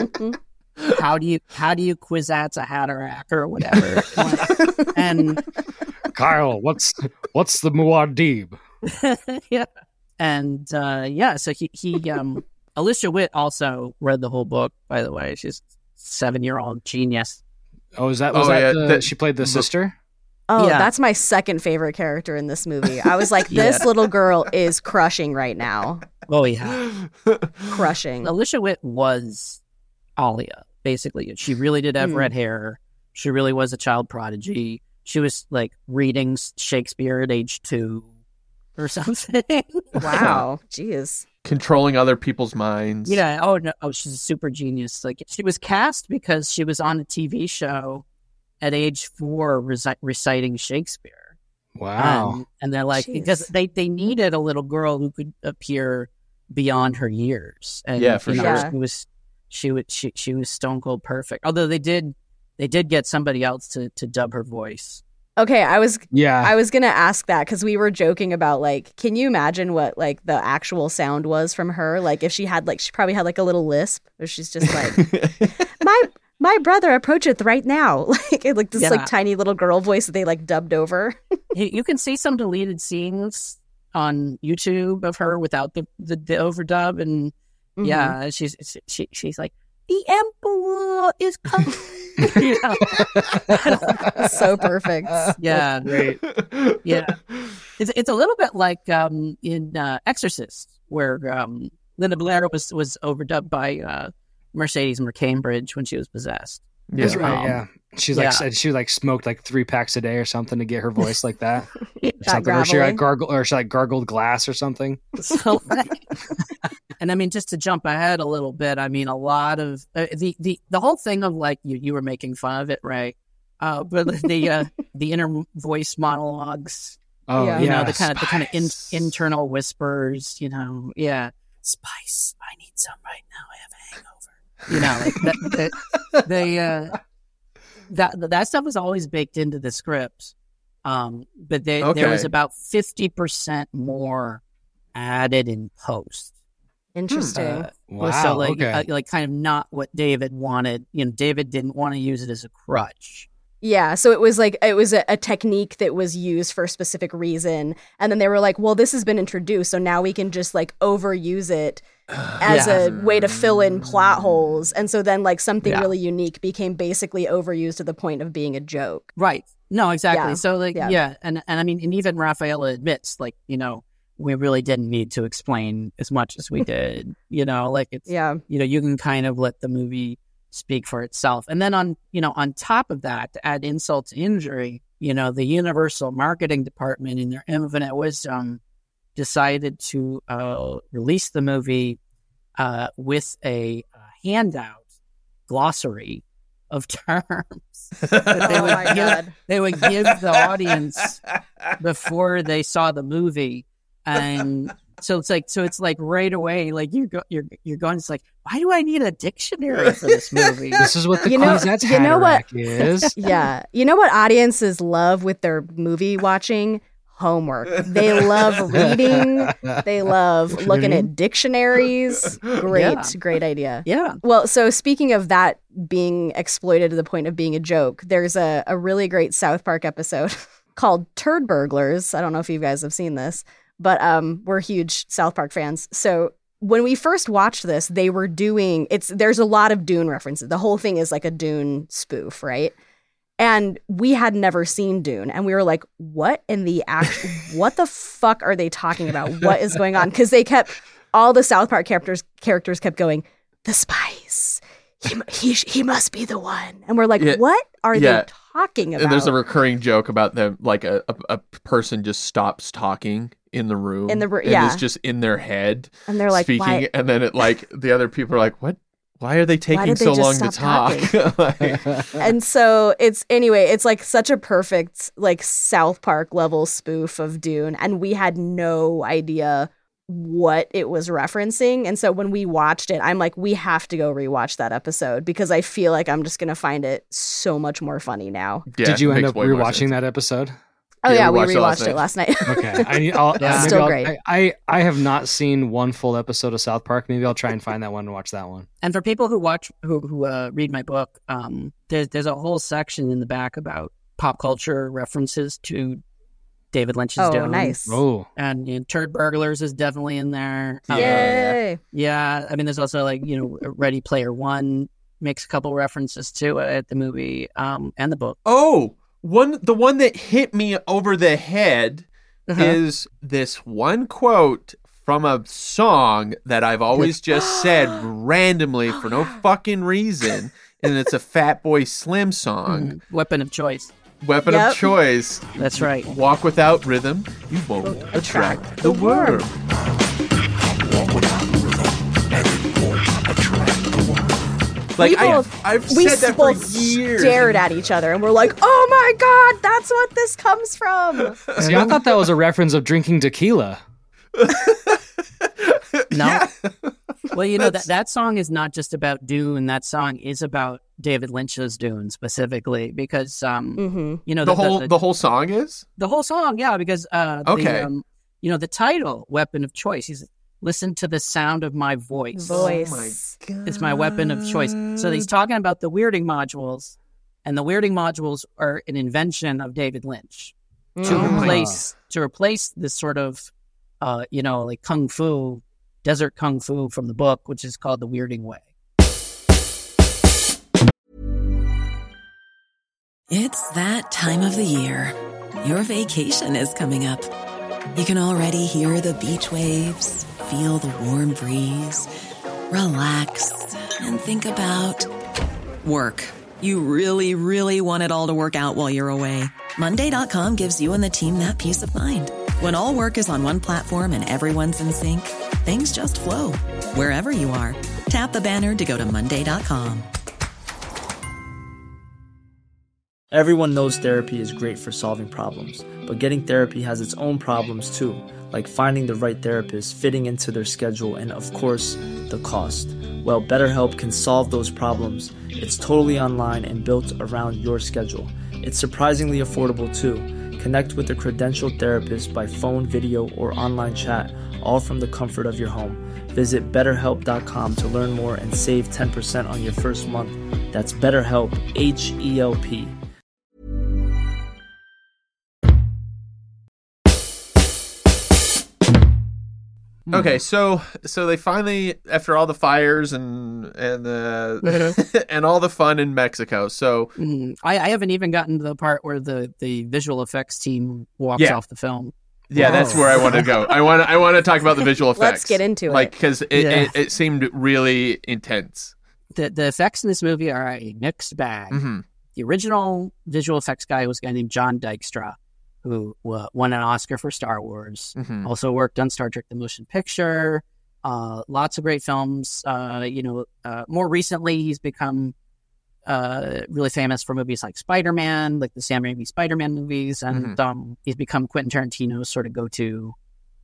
how do you Kwisatz a Haderach or whatever. And Kyle, what's the Muad'Dib? Yeah. And so he Alicia Witt also read the whole book, by the way. She's a 7-year-old genius. Oh, was that she played the sister? Oh, that's my second favorite character in this movie. I was like, this little girl is crushing right now. Oh, yeah. Crushing. Alicia Witt was Alia, basically. She really did have red hair. She really was a child prodigy. She was like reading Shakespeare at age 2 or something. Wow. Jeez. Controlling other people's minds. Yeah. Oh, no. Oh, she's a super genius. Like, she was cast because she was on a TV show at age 4 reciting Shakespeare. Wow. And they're like, because they needed a little girl who could appear beyond her years. And, for sure. She was stone cold perfect. Although they did get somebody else to dub her voice. Okay, I was gonna ask that because we were joking about like, can you imagine what like the actual sound was from her? Like if she probably had like a little lisp, or she's just like, my brother approacheth right now, like this like tiny little girl voice that they like dubbed over. You can see some deleted scenes on YouTube of her without the overdub, and she's like, the emperor is coming. So perfect. Yeah, great. Yeah, it's a little bit like in Exorcist, where Linda Blair was overdubbed by Mercedes McCambridge when she was possessed. That's right. Yeah, she smoked like 3 packs a day or something to get her voice like that. Or she gargled glass or something. So, and I mean, just to jump ahead a little bit, I mean, a lot of the whole thing of like you were making fun of it, Ray, but the inner voice monologues. Oh, the kind of internal whispers. Spice. I need some right now. I have a hangover. That stuff was always baked into the script. But there was about 50% more added in post. Interesting. Wow. So okay. like kind of not what David wanted. David didn't want to use it as a crutch. Yeah, so it was a technique that was used for a specific reason, and then they were like, well, this has been introduced, so now we can just like overuse it as a way to fill in plot holes. And so then like something really unique became basically overused to the point of being a joke. Right. No, exactly. Yeah. So like and I mean, and even Rafaela admits like, we really didn't need to explain as much as we did. Like it's you can kind of let the movie speak for itself. And then on top of that, to add insult to injury, the Universal marketing department in their infinite wisdom decided to release the movie with a handout glossary of terms that they would give the audience before they saw the movie. And so it's like right away, like you're going, it's like, why do I need a dictionary for this movie? This is what the Queen's Hatterack is. Yeah. You know what audiences love with their movie watching? Homework. They love reading. They love looking at dictionaries. Great idea. Yeah. Well, so speaking of that being exploited to the point of being a joke, there's a really great South Park episode called Turd Burglars. I don't know if you guys have seen this, but we're huge South Park fans. So when we first watched this, they were doing there's a lot of Dune references. The whole thing is like a Dune spoof, right? And we had never seen Dune, and we were like, what what the fuck are they talking about? What is going on? Because all the South Park characters kept going, the spice, he must be the one. And we're like, what are they talking about? And there's a recurring joke about them, like a person just stops talking in the room. And is just in their head. And they're like, speaking, why? And then the other people are like, what? Why are they taking so long to talk? And so it's like such a perfect like South Park level spoof of Dune, and we had no idea what it was referencing. And so when we watched it, I'm like, we have to go rewatch that episode because I feel like I'm just gonna find it so much more funny now. Yeah, did you end up rewatching that episode? Oh yeah, we rewatched it last night. Okay, Still great. I have not seen one full episode of South Park. Maybe I'll try and find that one and watch that one. And for people who read my book, there's a whole section in the back about pop culture references to David Lynch's Dune. Oh, nice. Oh, and Turd Burglars is definitely in there. Yay! Yeah, I mean, there's also like Ready Player One makes a couple references to it, the movie and the book. Oh. The one that hit me over the head is this one quote from a song that I've always just said randomly for no fucking reason, and it's a Fatboy Slim song. Weapon of Choice. Weapon of Choice. That's right. Walk without rhythm, you won't attract the worm. Like I've said that for years. Stared at each other and we're like, "Oh my god, that's what this comes from." See, I thought that was a reference of drinking tequila. No. Yeah. Well, that song is not just about Dune. That song is about David Lynch's Dune specifically because the whole song is? The whole song, yeah, because the title, Weapon of Choice, he's listen to the sound of my voice. Oh my God. It's my weapon of choice. So he's talking about the weirding modules, and the weirding modules are an invention of David Lynch to replace this sort of, like kung fu, desert kung fu from the book, which is called the Weirding Way. It's that time of the year. Your vacation is coming up. You can already hear the beach waves, feel the warm breeze, relax, and think about work. You really, really want it all to work out while you're away. Monday.com gives you and the team that peace of mind. When all work is on one platform and everyone's in sync, things just flow. Wherever you are, tap the banner to go to Monday.com. Everyone knows therapy is great for solving problems, but getting therapy has its own problems too, like finding the right therapist, fitting into their schedule, and of course, the cost. Well, BetterHelp can solve those problems. It's totally online and built around your schedule. It's surprisingly affordable too. Connect with a credentialed therapist by phone, video, or online chat, all from the comfort of your home. Visit BetterHelp.com to learn more and save 10% on your first month. That's BetterHelp, H-E-L-P. Okay, so they finally, after all the fires and the and all the fun in Mexico, so I haven't even gotten to the part where the visual effects team walks off the film. Yeah, that's where I want to go. I want to talk about the visual effects. Let's get into it. Like, because it seemed really intense. The effects in this movie are a mixed bag. Mm-hmm. The original visual effects guy was a guy named John Dykstra, who won an Oscar for Star Wars. Mm-hmm. Also worked on Star Trek: The Motion Picture. Lots of great films. More recently, he's become really famous for movies like Spider-Man, like the Sam Raimi Spider-Man movies, and he's become Quentin Tarantino's sort of go-to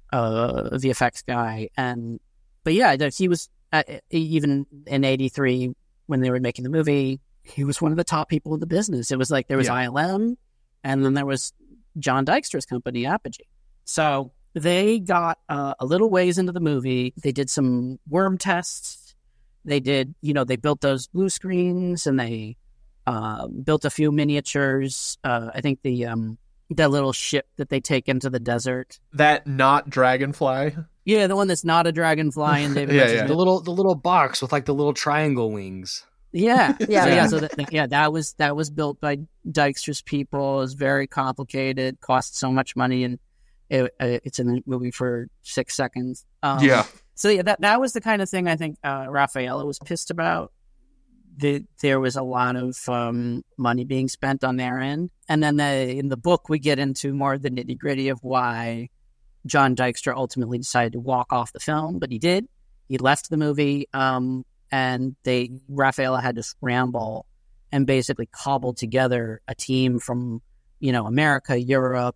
VFX guy. But he was even in '83 when they were making the movie. He was one of the top people in the business. It was like there was ILM, and then there was John Dykstra's company, Apogee. So they got a little ways into the movie. They did some worm tests. They did, they built those blue screens, and they built a few miniatures. I think that little ship that they take into the desert. That not dragonfly. Yeah, the one that's not a dragonfly. And David the little box with like the little triangle wings. Yeah. Yeah. That was built by Dykstra's people. It was very complicated, cost so much money, and it's in the movie for 6 seconds. So that was the kind of thing I think Raffaella was pissed about. There was a lot of money being spent on their end, and then in the book we get into more of the nitty gritty of why John Dykstra ultimately decided to walk off the film, but he did. He left the movie. And Raffaella had to scramble and basically cobble together a team from, America, Europe,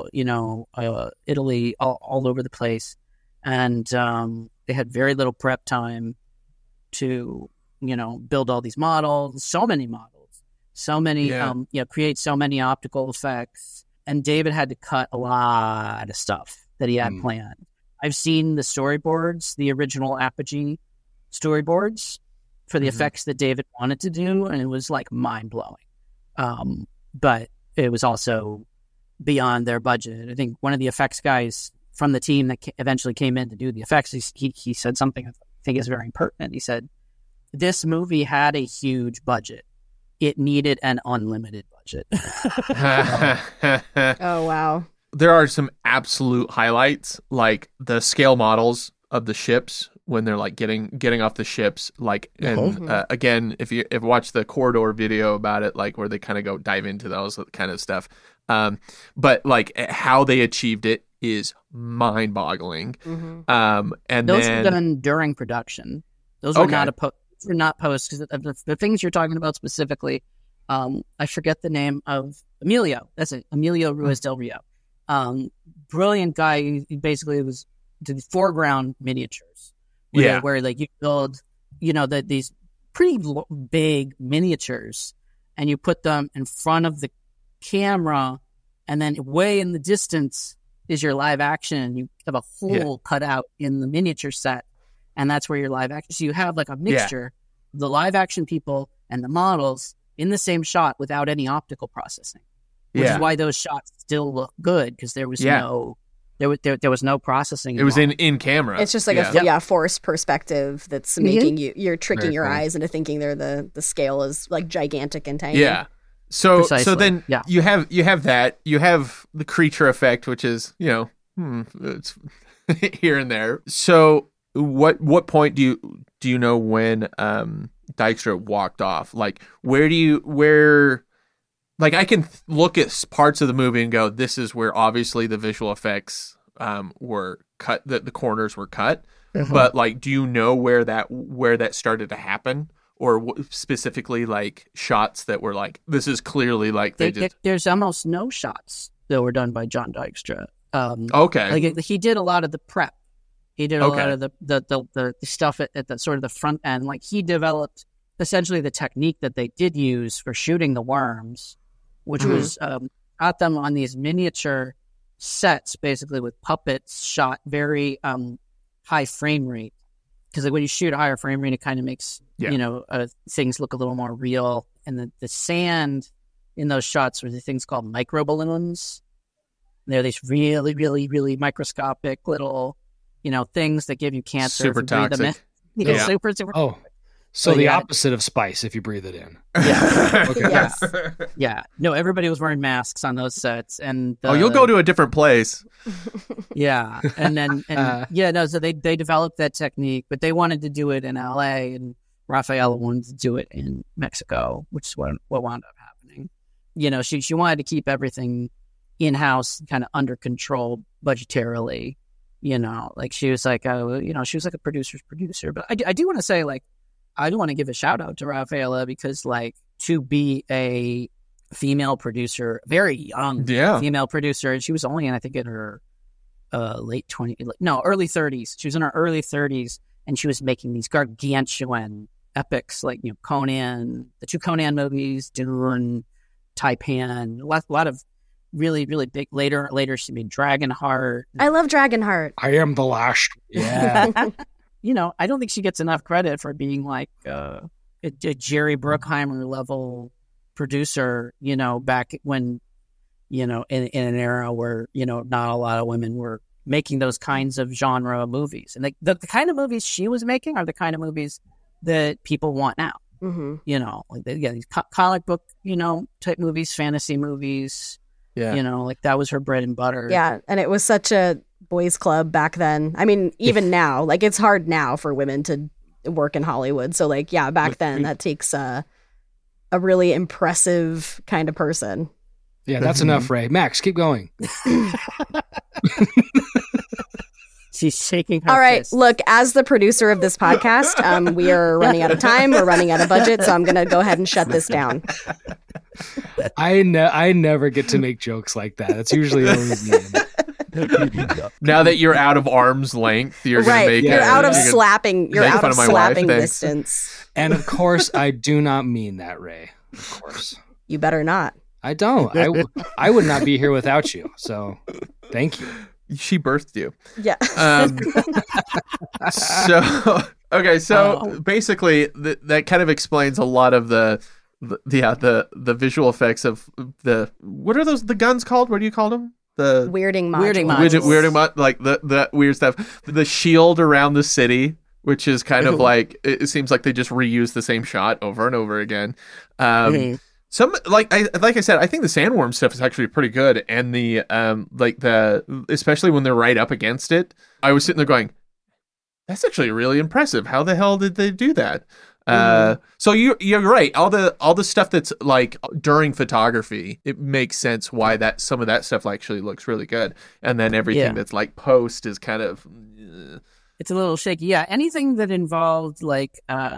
Italy, all over the place. And they had very little prep time to, build all these models, so many create so many optical effects. And David had to cut a lot of stuff that he had planned. I've seen the storyboards, the original Apogee storyboards for the effects that David wanted to do, and it was like mind-blowing. But it was also beyond their budget. I think one of the effects guys from the team that eventually came in to do the effects, he said something I think is very pertinent. He said, this movie had a huge budget. It needed an unlimited budget. Oh, wow. There are some absolute highlights, like the scale models of the ships when they're like getting off the ships, like, and again, if you watch the Corridor video about it, like where they kind of dive into those kind of stuff, but like how they achieved it is mind-boggling. And those were done during production. Those were not post, because the things you're talking about specifically, I forget the name of Emilio. That's it, Emilio Ruiz del Rio. Brilliant guy. He basically did foreground miniatures. Where like you build, these pretty big miniatures, and you put them in front of the camera, and then way in the distance is your live action. You have a hole cut out in the miniature set, and that's where your live action. So you have like a mixture, the live action people and the models in the same shot without any optical processing, which is why those shots still look good, because there was no. There was no processing. It was in camera. It's just like a forced perspective that's making you're tricking your eyes into thinking the scale is like gigantic and tiny. Yeah. So Precisely. then you have that. You have the creature effect, which is, it's here and there. So what point do you know when Dykstra walked off? Like where like I can look at parts of the movie and go, this is where obviously the visual effects were cut, that the corners were cut. But like, do you know where that started to happen, or specifically like shots that were like, this is clearly like there's almost no shots that were done by John Dykstra. Okay, like he did a lot of the prep. He did a lot of the stuff at the sort of the front end. Like he developed essentially the technique that they did use for shooting the worms, which was shot them on these miniature sets, basically with puppets shot very high frame rate. Because like when you shoot a higher frame rate, it kind of makes things look a little more real. And the sand in those shots were the things called micro balloons. They're these really, really, really microscopic little, things that give you cancer. Super if you breathe them in. toxic. Yeah. Super. Oh, so the opposite of spice if you breathe it in. Yeah. Okay. Yes. Yeah. No, everybody was wearing masks on those sets. And you'll go to a different place. Yeah. And then, so they developed that technique, but they wanted to do it in LA, and Rafaela wanted to do it in Mexico, which is what wound up happening. She wanted to keep everything in-house, kind of under control budgetarily. Like she was like, she was like a producer's producer. But I do want to say, like, I do want to give a shout out to Rafaela because, like, to be a female producer, very young female producer, and she was only in her early 30s. She was in her early 30s, and she was making these gargantuan epics like Conan, the 2 Conan movies, Dune, Taipan, a lot of really, really big. Later she made Dragonheart. I love Dragonheart. I am the last. Yeah. I don't think she gets enough credit for being like a Jerry Bruckheimer level producer, back when, in an era where, not a lot of women were making those kinds of genre movies. And the kind of movies she was making are the kind of movies that people want now. Mm-hmm. These comic book, type movies, fantasy movies. Yeah. Like that was her bread and butter. Yeah. And it was such a boys club back then. I mean, even now, like it's hard now for women to work in Hollywood. So like, yeah, back then that takes a really impressive kind of person. Yeah, that's enough, Ray. Max, keep going. She's shaking her All right, fist. look, as the producer of this podcast, we are running out of time. We're running out of budget, so I'm going to go ahead and shut this down. I never get to make jokes like that. It's usually always me. Now that you're out of arm's length, you're right. gonna make You're out of you're gonna slapping. You're make out fun of of my wife, slapping thanks. distance. And of course, I do not mean that, Ray. Of course, You better not. I don't. I would not be here without you. So, thank you. She birthed you. Yeah. So basically, that kind of explains a lot of the visual effects of what are the guns called? What do you call them? The Weirding modules. Weirding like the weird stuff. The shield around the city, which is kind of like it seems like they just reuse the same shot over and over again. Some like I said, I think the sandworm stuff is actually pretty good, and the especially when they're right up against it. I was sitting there going, "That's actually really impressive. How the hell did they do that?" So you're right. All the stuff that's like during photography, it makes sense why some of that stuff actually looks really good, and then everything that's like post is kind of it's a little shaky. Yeah, anything that involved like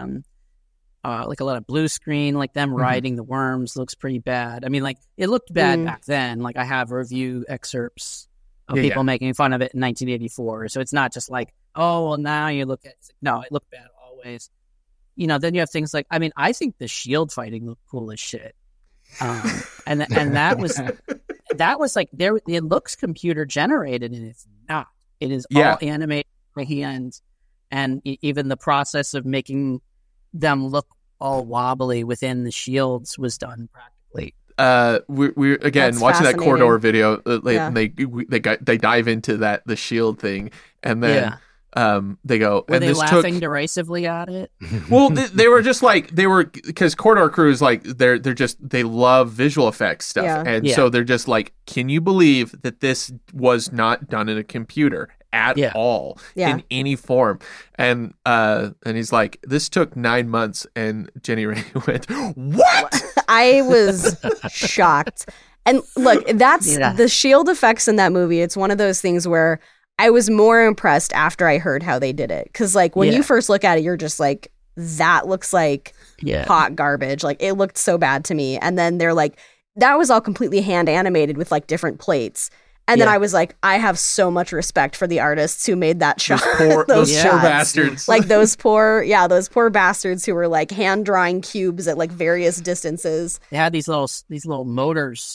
a lot of blue screen, like them riding the worms, looks pretty bad. I mean, like it looked bad back then. Like I have review excerpts of people making fun of it in 1984. So it's not just like, oh, well, now you look at it. No, it looked bad always. Then you have things like, I mean, I think the shield fighting looked cool as shit. And that was like it looks computer generated, and it's not. It is all animated by hand, and even the process of making them look all wobbly within the shields was done practically. We're again That's watching that fascinating. corridor video. They dive into the shield thing, and then they go. Were and they this laughing derisively at it? Well, they were just like because Corridor Crew is like they love visual effects stuff, and so they're just like, can you believe that this was not done in a computer at all in any form? And he's like, this took 9 months, and Jenny Ray went, what? I was shocked. And look, that's the shield effects in that movie. It's one of those things where I was more impressed after I heard how they did it. Because like when you first look at it, you're just like, that looks like hot garbage. Like it looked so bad to me. And then they're like, that was all completely hand animated with like different plates. And then I was like, I have so much respect for the artists who made that shot. Those poor bastards. Like those poor bastards who were like hand drawing cubes at like various distances. They had these little motors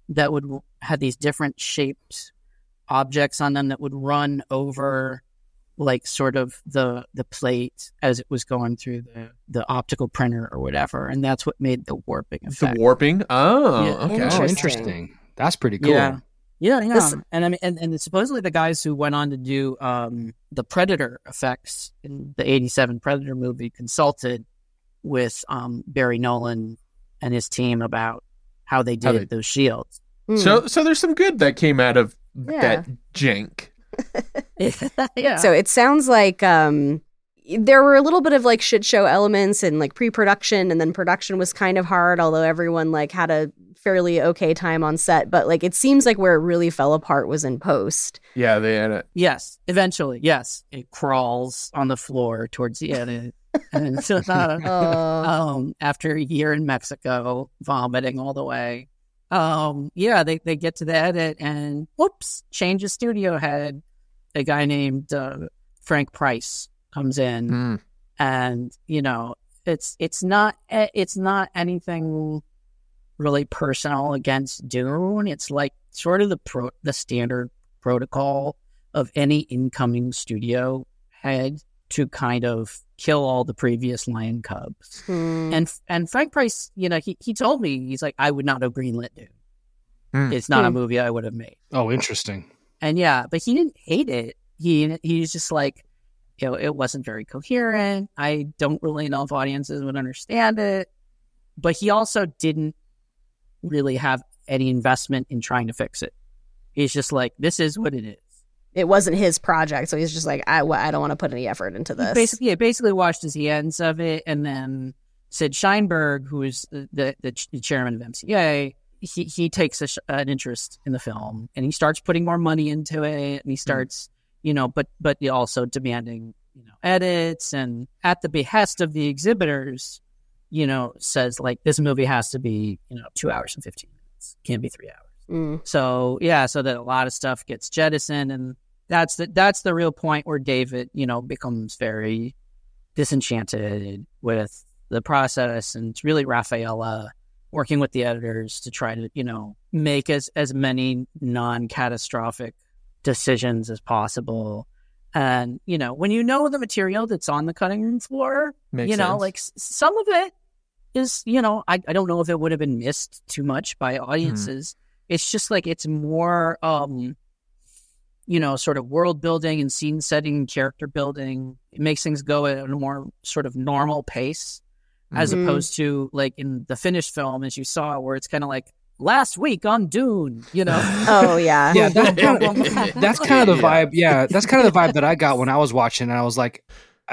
that had these different shaped objects on them that would run over like sort of the plate as it was going through the optical printer or whatever, and that's what made the warping effect. The warping? Oh, Yeah. okay. Oh, interesting. That's pretty cool. Yeah. And I mean, and supposedly the guys who went on to do the Predator effects in the '87 Predator movie consulted with Barry Nolan and his team about how they did those shields. So there's some good that came out of that jank. Yeah. So it sounds like there were a little bit of like shit show elements and like pre-production, and then production was kind of hard, although everyone like had a fairly okay time on set. But like it seems like where it really fell apart was in post. Yeah, they had it. Yes, eventually, yes. It crawls on the floor towards the end. And so, after a year in Mexico, vomiting all the way. They get to the edit and whoops, change of studio head. A guy named Frank Price comes in, and it's not anything really personal against Dune. It's like sort of the standard protocol of any incoming studio head to kind of kill all the previous lion cubs. And Frank Price, he told me, he's like, I would not have greenlit Dune. It's not a movie I would have made. Oh, interesting. And but he didn't hate it. He's just like, it wasn't very coherent. I don't really know if audiences would understand it. But he also didn't really have any investment in trying to fix it. He's just like, this is what it is. It wasn't his project, so he's just like, I don't want to put any effort into this. He basically washed his hands of it, and then Sid Sheinberg, who is the chairman of MCA, he takes an interest in the film, and he starts putting more money into it, and he starts, but also demanding, edits, and at the behest of the exhibitors, says like, this movie has to be, 2 hours and 15 minutes, can't be 3 hours. So that a lot of stuff gets jettisoned, and that's the real point where David, becomes very disenchanted with the process, and it's really Rafaela working with the editors to try to, make as many non-catastrophic decisions as possible. And, when the material that's on the cutting room floor, Makes sense. like some of it is, I don't know if it would have been missed too much by audiences. It's just like, it's more, sort of world building and scene setting, character building. It makes things go at a more sort of normal pace, as opposed to like in the finished film, as you saw, where it's kind of like last week on Dune, Oh yeah. Yeah, that's kind of the vibe. Yeah, that's kind of the vibe that I got when I was watching, and I was like,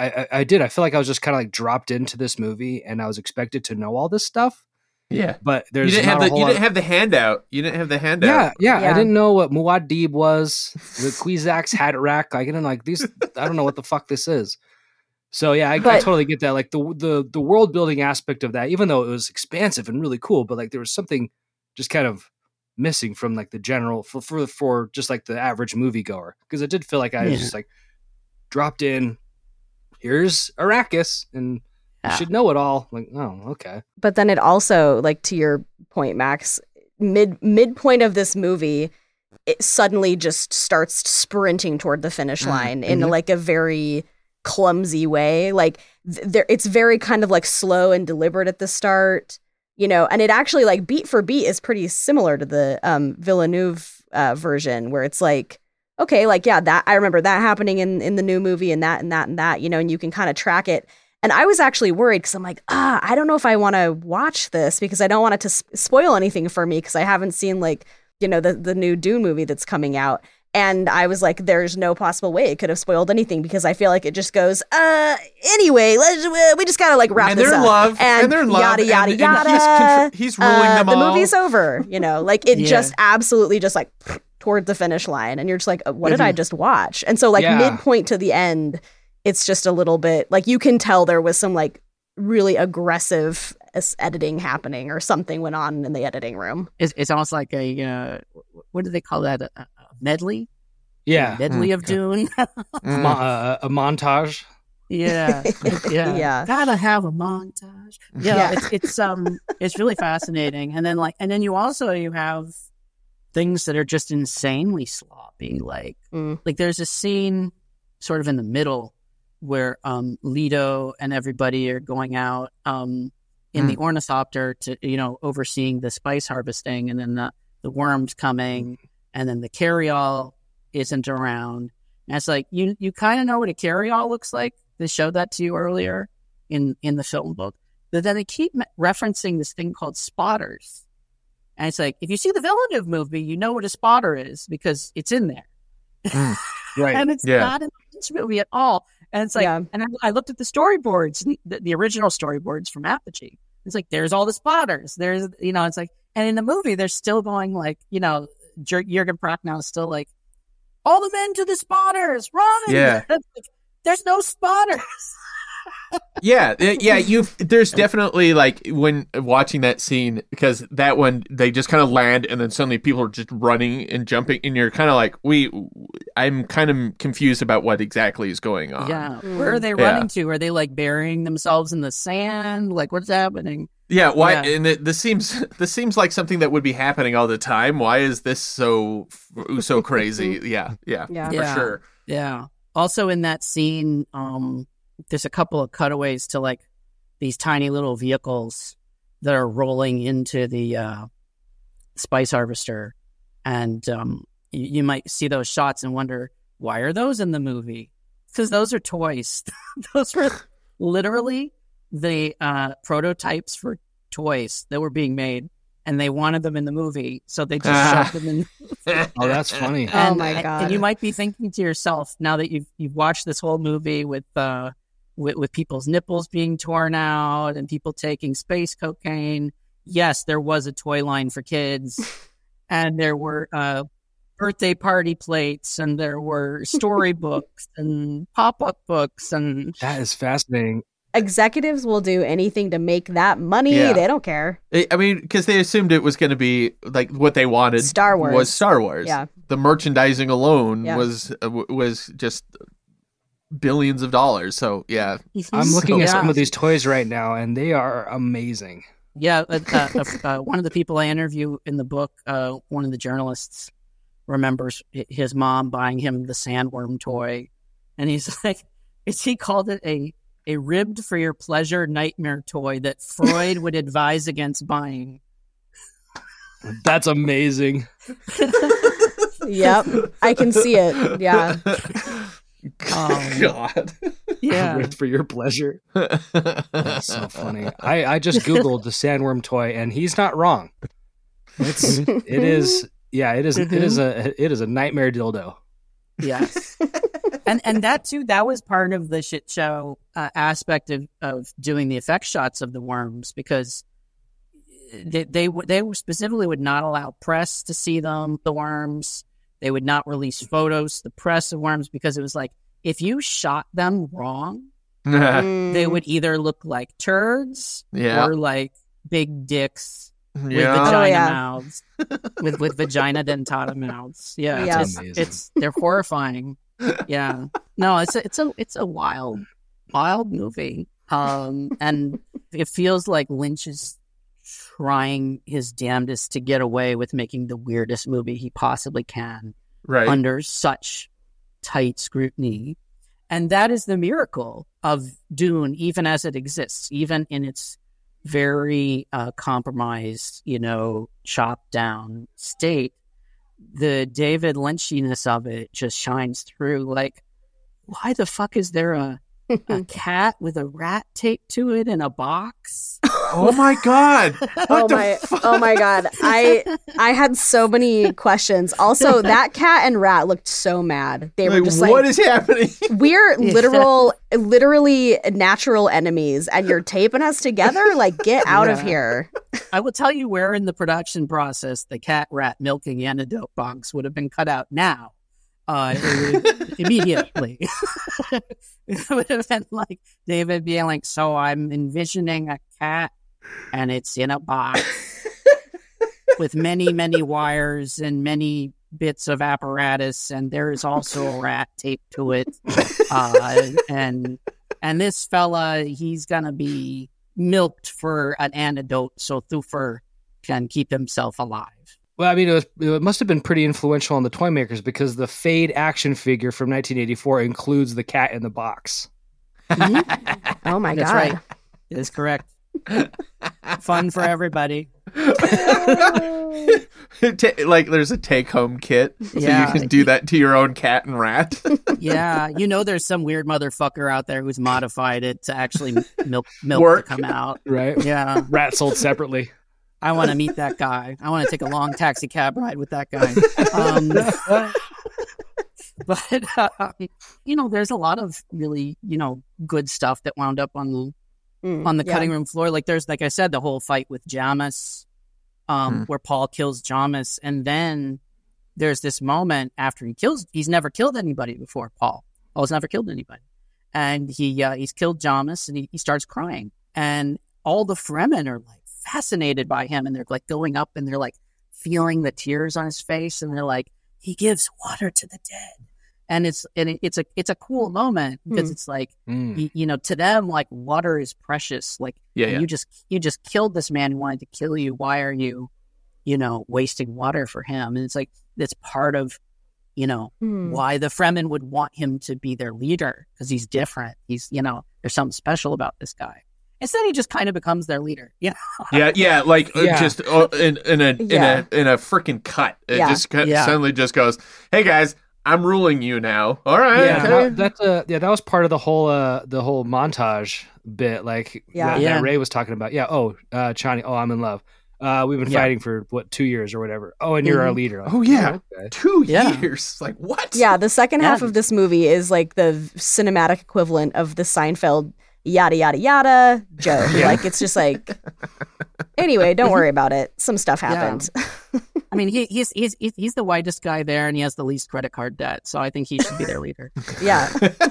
I feel like I was just kind of like dropped into this movie, and I was expected to know all this stuff. Yeah, but there's you didn't not have the handout. You didn't have the handout. Yeah. I didn't know what Muad'Dib was. The Kwisatz Haderach. Like, I didn't like these. I don't know what the fuck this is. So yeah, I totally get that. Like the world building aspect of that, even though it was expansive and really cool, but like there was something just kind of missing from like the general for just like the average moviegoer, because it did feel like I was just like dropped in. Here's Arrakis, and you should know it all. Like, oh, okay. But then it also, like, to your point, Max, midpoint of this movie, it suddenly just starts sprinting toward the finish line in like a very clumsy way. Like it's very kind of like slow and deliberate at the start, and it actually like beat for beat is pretty similar to the Villeneuve version, where it's like, okay, like, yeah, that I remember that happening in the new movie, and that, and you can kind of track it. And I was actually worried because I'm like, I don't know if I want to watch this, because I don't want it to spoil anything for me, because I haven't seen like, the new Dune movie that's coming out. And I was like, there's no possible way it could have spoiled anything, because I feel like it just goes, anyway, we just gotta like wrap this up. And they're in love. Yada, yada, and yada. He's ruling them all. The movie's over, like it just absolutely just like toward the finish line. And you're just like, what did I just watch? And so like midpoint to the end, it's just a little bit like, you can tell there was some like really aggressive editing happening, or something went on in the editing room. It's almost like a, what do they call that? A medley? Yeah. Medley of Dune. A montage. Yeah. Yeah. Gotta have a montage. Yeah. It's really fascinating. And then you have things that are just insanely sloppy. Like there's a scene sort of in the middle where Leto and everybody are going out in the ornithopter to, overseeing the spice harvesting, and then the worms coming, and then the carryall isn't around. And it's like, you kind of know what a carryall looks like. They showed that to you earlier in the film book. But then they keep referencing this thing called spotters. And it's like, if you see the Villeneuve movie, you know what a spotter is because it's in there. Right. And it's not in this movie at all. And it's like, and I looked at the storyboards, the original storyboards from Apogee. It's like, there's all the spotters. There's, it's like, and in the movie, they're still going like, Jürgen Prochnow is still like, all the men to the spotters, run! Yeah. There's no spotters. Yeah. There's definitely, like, when watching that scene, because that one, they just kind of land and then suddenly people are just running and jumping, and you're kind of like, I'm kind of confused about what exactly is going on. Yeah. Where are they running to? Are they like burying themselves in the sand? Like, what's happening? Yeah, why? Yeah. And this seems like something that would be happening all the time. Why is this so crazy? Yeah, for sure. Yeah. Also, in that scene, there's a couple of cutaways to like these tiny little vehicles that are rolling into the spice harvester, and you might see those shots and wonder, why are those in the movie? Because those are toys. Those were literally the prototypes for toys that were being made, and they wanted them in the movie, so they just shoved them in. Oh, that's funny. Oh my God. And you might be thinking to yourself, now that you've watched this whole movie with people's nipples being torn out and people taking space cocaine, yes, there was a toy line for kids, and there were birthday party plates, and there were storybooks and pop-up books, and that is fascinating. Executives will do anything to make that money. Yeah. They don't care. I mean, because they assumed it was going to be like what they wanted. Star Wars was Star Wars. Yeah, the merchandising alone was just billions of dollars. So yeah, I'm looking at some of these toys right now, and they are amazing. Yeah, one of the people I interview in the book, one of the journalists, remembers his mom buying him the sandworm toy, and he's like, he called it a ribbed for your pleasure nightmare toy that Freud would advise against buying. That's amazing. Yep, I can see it. Yeah. God. Yeah. Ribbed for your pleasure. That's so funny. I just Googled the sandworm toy, and he's not wrong. It is a nightmare dildo. Yes. And that too, that was part of the shit show aspect of doing the effect shots of the worms, because they specifically would not allow press to see the worms. They would not release photos to the press of worms, because it was like, if you shot them wrong, they would either look like turds or like big dicks with vagina mouths, with vagina dentata mouths. Yeah, they're horrifying. Yeah, no, it's a wild movie, and it feels like Lynch is trying his damnedest to get away with making the weirdest movie he possibly can, right, under such tight scrutiny. And that is the miracle of Dune, even as it exists, even in its very compromised, chopped down state. The David Lynchiness of it just shines through. Like, why the fuck is there a cat with a rat taped to it in a box? Oh my God! Oh my God! I had so many questions. Also, that cat and rat looked so mad. They were just like, "What is happening? We're literally natural enemies, and you're taping us together. Like, get out of here." I will tell you where in the production process the cat rat milking antidote box would have been cut out now. Immediately. It would have been like David being like, so I'm envisioning a cat and it's in a box with many, many wires and many bits of apparatus, and there is also a rat taped to it. And this fella, he's gonna be milked for an antidote so Thufir can keep himself alive. Well, I mean, it must have been pretty influential on the toy makers because the Fade action figure from 1984 includes the cat in the box. Oh my That's God. right. It is correct. Fun for everybody. Like there's a take-home kit, so Yeah. you can do that to your own cat and rat. Yeah, there's some weird motherfucker out there who's modified it to actually milk Work. to come out. Right? Yeah, Rat sold separately. I want to meet that guy. I want to take a long taxi cab ride with that guy. But there's a lot of really good stuff that wound up on the cutting room floor. Like there's, like I said, the whole fight with Jamis, where Paul kills Jamis, and then there's this moment after he's never killed anybody before. Paul's never killed anybody, and he's killed Jamis, and he starts crying, and all the Fremen are like fascinated by him, and they're like going up and they're like feeling the tears on his face, and they're like, he gives water to the dead. And it's a cool moment because it's like, to them, like water is precious. Like, you just killed this man who wanted to kill you. Why are you, wasting water for him? And it's like, that's part of, why the Fremen would want him to be their leader, because he's different. He's, there's something special about this guy. Instead, he just kind of becomes their leader. Just in a freaking cut. It just suddenly just goes, "Hey guys, I'm ruling you now." All right. Yeah, okay. that was part of the whole montage bit. Like that Ray was talking about. Yeah. Oh, Chani. Oh, I'm in love. We've been fighting for 2 years or whatever. Oh, and you're our leader. Oh yeah, okay. 2 years. Like what? Yeah, the second half of this movie is like the cinematic equivalent of the Seinfeld yada yada yada joke. Like it's just like, anyway, don't worry about it. Some stuff happened. I mean, he's the whitest guy there, and he has the least credit card debt, so I think he should be their leader. Yeah.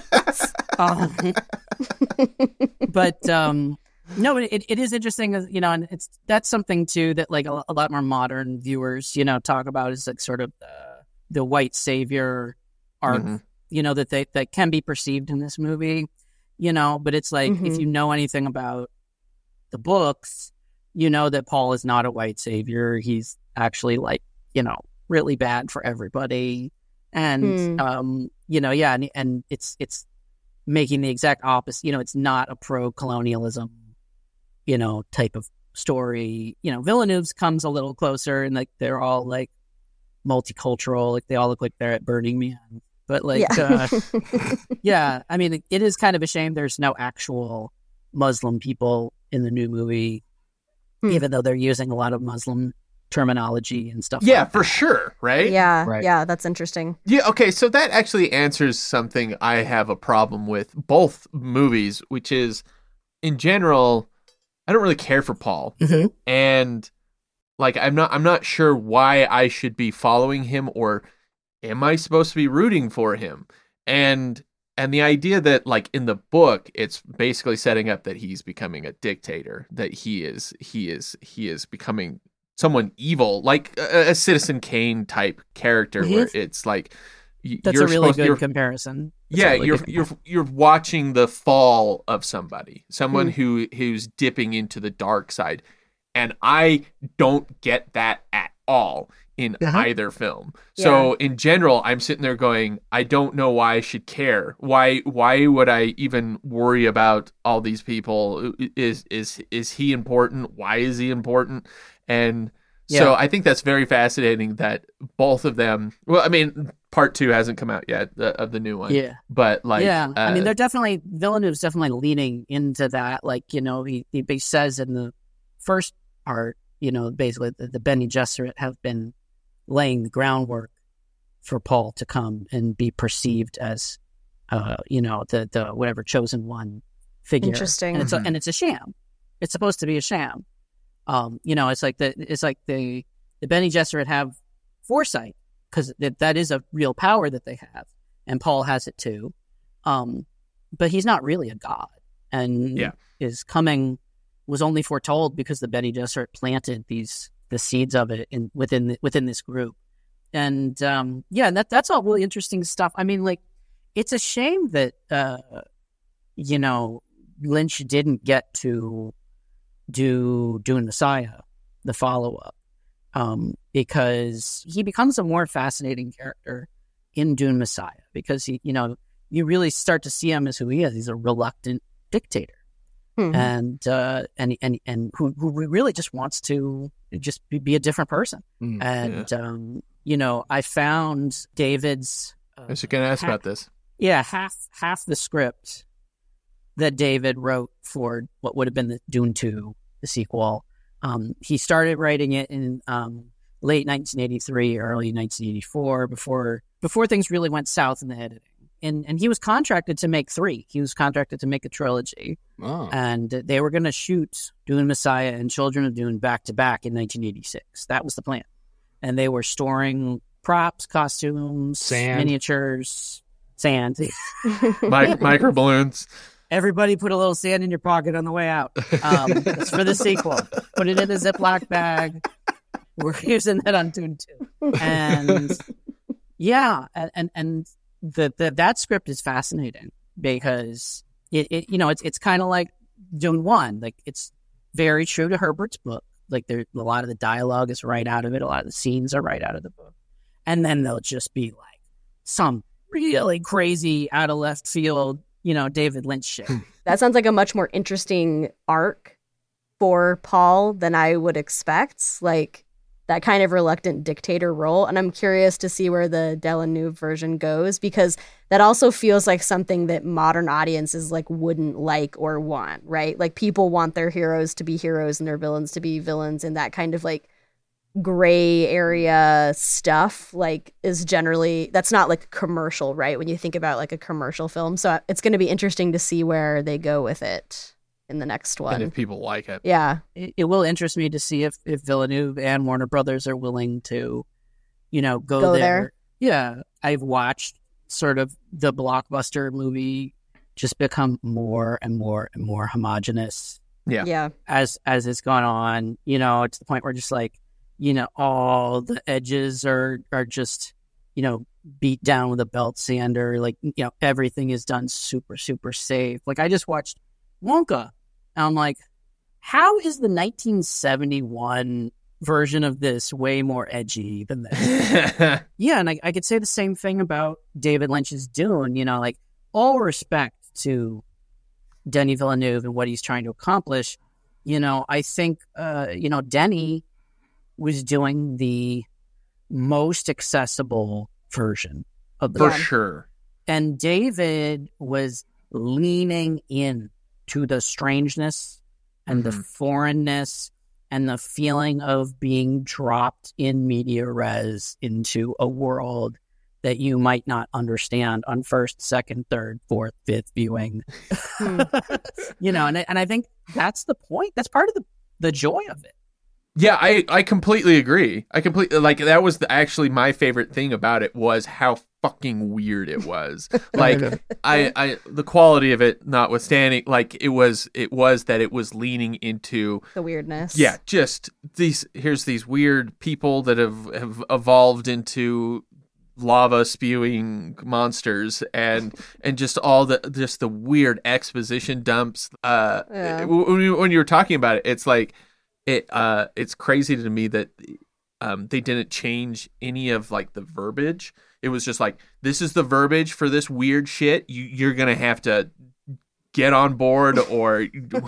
But no, it is interesting, and that's something too that like a lot more modern viewers, talk about, is like sort of the white savior arc, that can be perceived in this movie. But it's like, if you know anything about the books, that Paul is not a white savior. He's actually like, really bad for everybody. And, and it's making the exact opposite. It's not a pro-colonialism, type of story. Villeneuve's comes a little closer, and like, they're all like multicultural. Like they all look like they're at Burning Man. But like, I mean, it is kind of a shame there's no actual Muslim people in the new movie, even though they're using a lot of Muslim terminology and stuff. Yeah, like for that. sure, right? Yeah, Right. yeah, that's interesting. Yeah, okay, so that actually answers something I have a problem with both movies, which is, in general, I don't really care for Paul, and like I'm not sure why I should be following him, or am I supposed to be rooting for him? And the idea that, like, in the book, it's basically setting up that he's becoming a dictator, that he is becoming someone evil, like a Citizen Kane type character, where it's like That's a really good comparison. You're watching the fall of somebody, someone who's dipping into the dark side, and I don't get that at all in either film. So in general, I'm sitting there going, I don't know why I should care. Why would I even worry about all these people? Is he important? Why is he important? And so I think that's very fascinating that both of them, well, I mean, part 2 hasn't come out yet of the new one. Yeah. But like, I mean, Villeneuve's definitely leaning into that. Like, he says in the first part, basically the Bene Gesserit have been laying the groundwork for Paul to come and be perceived as, the whatever chosen one figure. Interesting. And it's a sham. It's supposed to be a sham. It's like the Bene Gesserit have foresight, because that is a real power that they have, and Paul has it too. But he's not really a god, and his coming was only foretold because the Bene Gesserit planted the seeds of it within this group. And that's all really interesting stuff. I mean, like, it's a shame that Lynch didn't get to do Dune Messiah, the follow-up, because he becomes a more fascinating character in Dune Messiah, because he, you really start to see him as who he is. He's a reluctant dictator, and who really just wants to just be a different person. I found David's. I was going to ask about this. Yeah, half the script that David wrote for what would have been the Dune 2, the sequel. He started writing it in late 1983, early 1984, before things really went south in the editing. And he was contracted to make 3. He was contracted to make a trilogy. Oh. And they were going to shoot Dune Messiah and Children of Dune back to back in 1986. That was the plan. And they were storing props, costumes, miniatures, sand. Micro balloons. Everybody put a little sand in your pocket on the way out. It's for the sequel. Put it in a Ziploc bag. We're using that on Dune 2. And yeah, and that script is fascinating because it's kind of like Dune 1. Like, it's very true to Herbert's book. Like, a lot of the dialogue is right out of it. A lot of the scenes are right out of the book. And then they'll just be like some really crazy out of left field, David Lynch shit. That sounds like a much more interesting arc for Paul than I would expect. Like, that kind of reluctant dictator role. And I'm curious to see where the Villeneuve version goes, because that also feels like something that modern audiences wouldn't like or want, right? Like, people want their heroes to be heroes and their villains to be villains, and that kind of gray area stuff is generally, that's not commercial, right? When you think about a commercial film. So it's going to be interesting to see where they go with it in the next one. And if people like it. Yeah. It will interest me to see if Villeneuve and Warner Brothers are willing to, go there. Yeah. I've watched sort of the blockbuster movie just become more and more and more homogenous. Yeah. Yeah. As it's gone on, to the point where just all the edges are just, beat down with a belt sander. Everything is done super, super safe. I just watched Wonka, and I'm like, how is the 1971 version of this way more edgy than this? Yeah, and I could say the same thing about David Lynch's Dune. All respect to Denis Villeneuve and what he's trying to accomplish. I think, Denis was doing the most accessible version of the For sure. And David was leaning in to the strangeness and the foreignness and the feeling of being dropped in media res into a world that you might not understand on first, second, third, fourth, fifth viewing. And I think that's the point. That's part of the joy of it. Yeah, I completely agree. That was actually my favorite thing about it, was how fucking weird it was. I the quality of it notwithstanding, it was that it was leaning into the weirdness. Yeah, just here's these weird people that have evolved into lava spewing monsters and just all the weird exposition dumps. When you were talking about it, it's it's crazy to me that they didn't change any of the verbiage. It was just this is the verbiage for this weird shit. You're gonna have to get on board or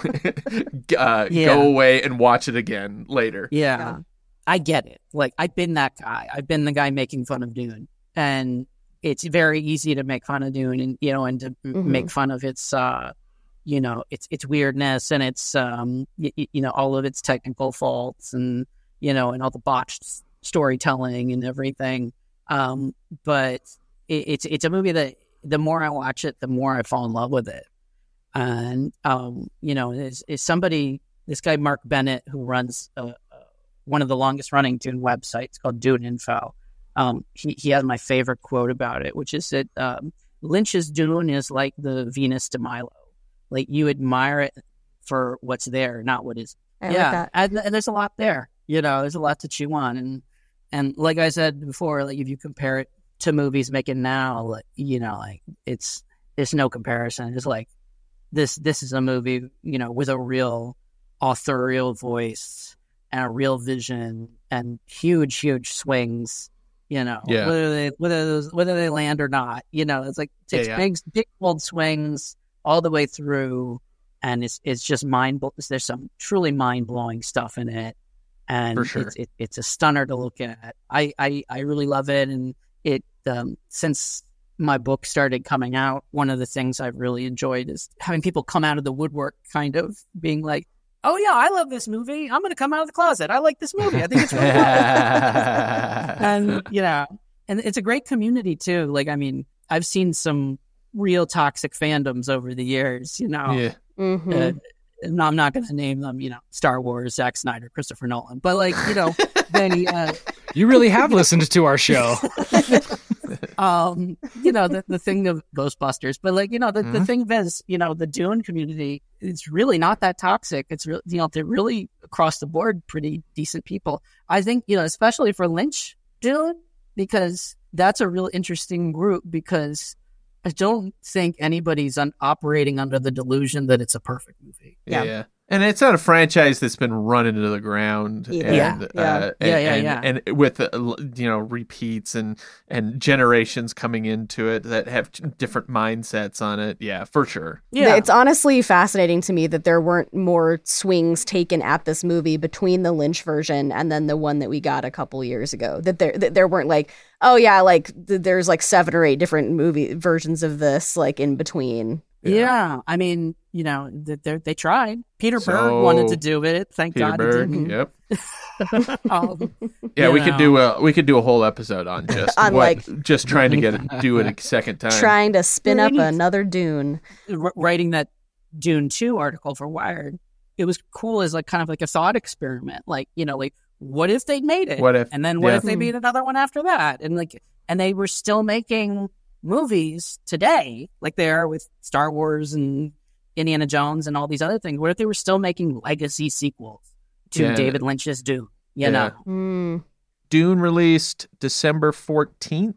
go away and watch it again later. Yeah, I get it. I've been that guy. I've been the guy making fun of Dune, and it's very easy to make fun of Dune and and to make fun of its its weirdness and its all of its technical faults and and all the botched storytelling and everything. But it's a movie that the more I watch it, the more I fall in love with it. And is somebody, this guy Mark Bennett, who runs one of the longest running Dune websites called Dune Info. He has my favorite quote about it, which is that Lynch's Dune is like the Venus de Milo. You admire it for what's there, not what is. I like that. And there's a lot there. There's a lot to chew on. And like I said before, if you compare it to movies making now, it's no comparison. It's this is a movie, with a real authorial voice and a real vision and huge swings. Whether they land or not, it's like takes big bold swings all the way through, and it's just there's some truly mind blowing stuff in it, and for sure. it's a stunner to look at. I really love it, and it since my book started coming out, one of the things I've really enjoyed is having people come out of the woodwork, kind of being like, "Oh yeah, I love this movie. I'm going to come out of the closet. I like this movie. I think it's really good." And it's a great community too. Like, I mean, I've seen some real toxic fandoms over the years. Yeah. Mm-hmm. I'm not going to name them. Star Wars, Zack Snyder, Christopher Nolan. But like, they. You really have listened to our show. The thing of Ghostbusters, but like, the thing is, the Dune community, it's really not that toxic. It's really, they're really across the board pretty decent people. I think, especially for Lynch Dune, because that's a real interesting group, because I don't think anybody's operating under the delusion that it's a perfect movie. Yeah. And it's not a franchise that's been run into the ground, and with repeats and generations coming into it that have different mindsets on it. Yeah, for sure. Yeah, it's honestly fascinating to me that there weren't more swings taken at this movie between the Lynch version and then the one that we got a couple years ago. That there weren't like, oh yeah, like there's like 7 or 8 different movie versions of this like in between. Yeah, I mean, they tried. Peter Berg wanted to do it. Thank God he didn't. Yep. We could do a whole episode on just trying to do it a second time, trying to spin up another Dune. Writing that Dune 2 article for Wired, it was cool as like kind of like a thought experiment. Like, like what if they made it? What if? And then what if they made another one after that? And they were still making movies today, like they are with Star Wars and Indiana Jones and all these other things. What if they were still making legacy sequels to David Lynch's Dune? Dune released December 14th,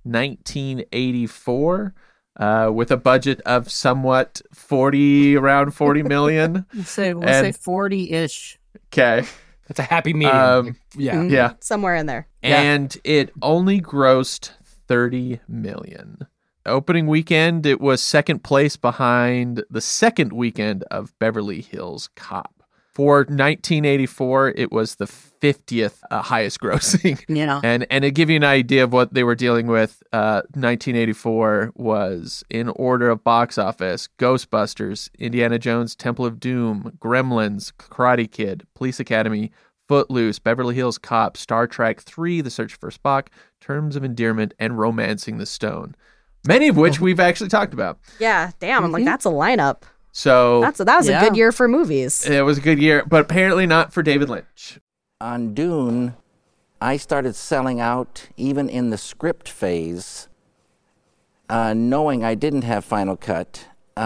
1984, with a budget of somewhat around 40 million. We'll say 40-ish. Okay. That's a happy medium. Yeah. Somewhere in there. And it only grossed 30 million. Opening weekend, it was second place behind the second weekend of Beverly Hills Cop. For 1984, it was the 50th highest grossing. Yeah. And to give you an idea of what they were dealing with, 1984 was, in order of box office, Ghostbusters, Indiana Jones, Temple of Doom, Gremlins, Karate Kid, Police Academy, Footloose, Beverly Hills Cop, Star Trek 3, The Search for Spock, Terms of Endearment, and Romancing the Stone. Many of which we've actually talked about. Yeah, damn. I'm like, that's a lineup. So that was a good year for movies. It was a good year, but apparently not for David Lynch. On Dune, I started selling out even in the script phase, knowing I didn't have Final Cut,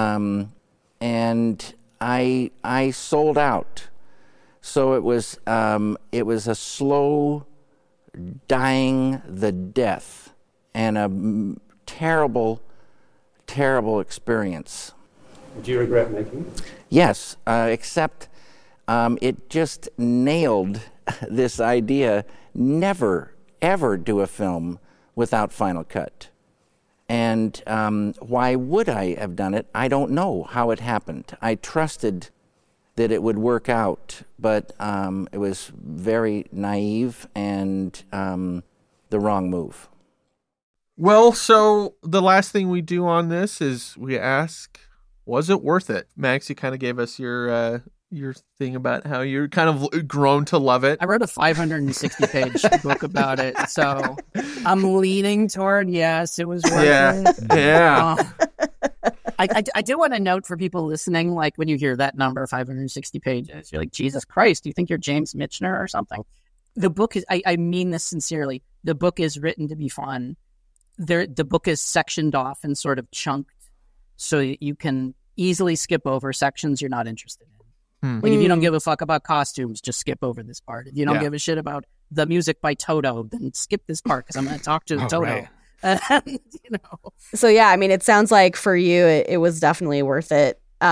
and I sold out. So it was a slow dying the death and a terrible experience. Did you regret making it? Yes, except it just nailed this idea, never, ever do a film without Final Cut. And why would I have done it? I don't know how it happened. I trusted that it would work out, but it was very naive and the wrong move. Well, so the last thing we do on this is we ask, was it worth it? Max, you kind of gave us your thing about how you're kind of grown to love it. I wrote a 560-page book about it, so I'm leaning toward yes, it was worth it. Yeah. I do want to note for people listening, like when you hear that number, 560 pages, you're like, Jesus Christ, do you think you're James Michener or something? The book is, I mean this sincerely, the book is written to be fun. The book is sectioned off and sort of chunked so that you can easily skip over sections you're not interested in. Like if you don't give a fuck about costumes, just skip over this part. If you don't give a shit about the music by Toto, then skip this part because I'm going to talk to Toto. Right. So yeah, I mean, it sounds like for you, it was definitely worth it.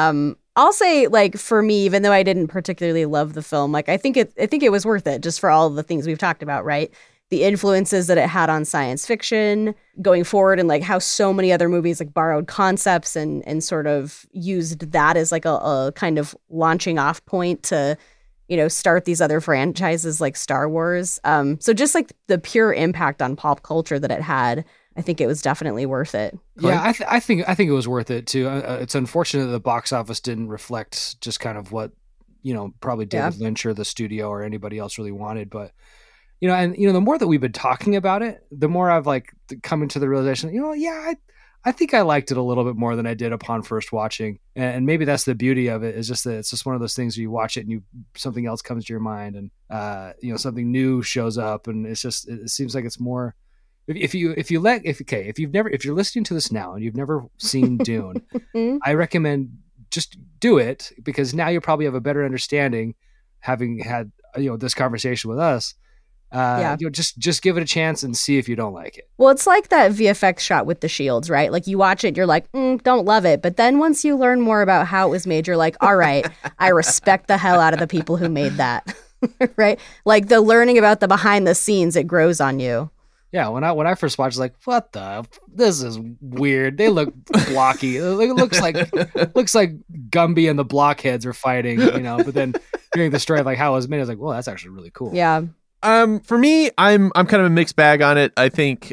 I'll say, like, for me, even though I didn't particularly love the film, like, I think it was worth it just for all of the things we've talked about, right? The influences that it had on science fiction going forward, and like how so many other movies like borrowed concepts and sort of used that as like a kind of launching off point to, you know, start these other franchises like Star Wars. So just like the pure impact on pop culture that it had, I think it was definitely worth it. Yeah, I think it was worth it too. It's unfortunate that the box office didn't reflect just kind of what, you know, probably David Lynch or the studio or anybody else really wanted. But, you know, and, you know, the more that we've been talking about it, the more I've like come into the realization, you know, I think I liked it a little bit more than I did upon first watching. And maybe that's the beauty of it, is just that it's just one of those things where you watch it and something else comes to your mind, and, you know, something new shows up, and it seems like it's more, if you're listening to this now and you've never seen Dune, I recommend just do it, because now you probably have a better understanding, having had, you know, this conversation with us. You know, just give it a chance and see if you don't like it. Well, it's like that VFX shot with the shields, right? Like you watch it, you're like, don't love it. But then once you learn more about how it was made, you're like, all right, I respect the hell out of the people who made that, right? Like the learning about the behind the scenes, it grows on you. Yeah, when I first watched, I was like, this is weird. They look blocky. It looks like Gumby and the Blockheads are fighting, you know. But then hearing the story of like how it was made, I was like, well, that's actually really cool. Yeah. For me, I'm kind of a mixed bag on it. I think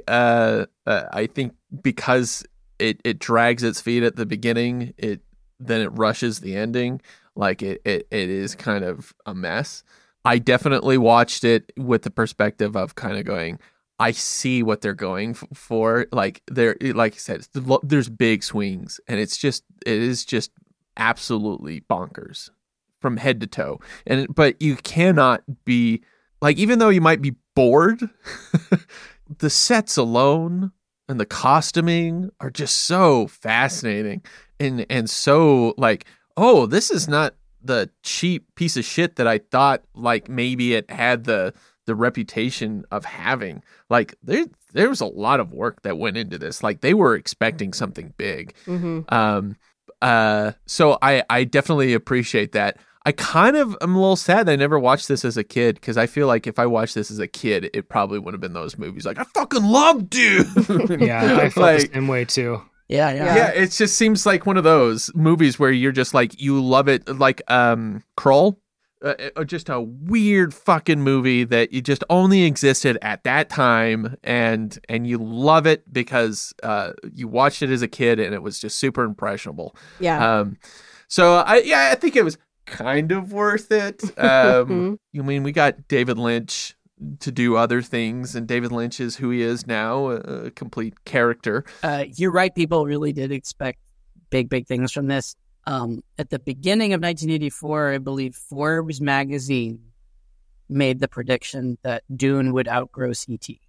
because it drags its feet at the beginning, then it rushes the ending. Like it is kind of a mess. I definitely watched it with the perspective of kind of going, I see what they're going for. Like like I said, there's big swings, and it is just absolutely bonkers from head to toe. But you cannot be like, even though you might be bored, the sets alone and the costuming are just so fascinating and so like, oh, this is not the cheap piece of shit that I thought like maybe it had the reputation of having. Like there was a lot of work that went into this. Like they were expecting something big. Mm-hmm. So I definitely appreciate that. I kind of am a little sad that I never watched this as a kid, because I feel like if I watched this as a kid, it probably would have been those movies like, I fucking love Dune. Yeah, I felt the same way too. Yeah. It just seems like one of those movies where you're just like, you love it, like Krull. Just a weird fucking movie that you just only existed at that time, and you love it because you watched it as a kid and it was just super impressionable. Yeah. So I think it was kind of worth it. I mean, we got David Lynch to do other things, and David Lynch is who he is now, a complete character. You're right. People really did expect big things from this. At the beginning of 1984, I believe Forbes magazine made the prediction that Dune would outgrow C.T.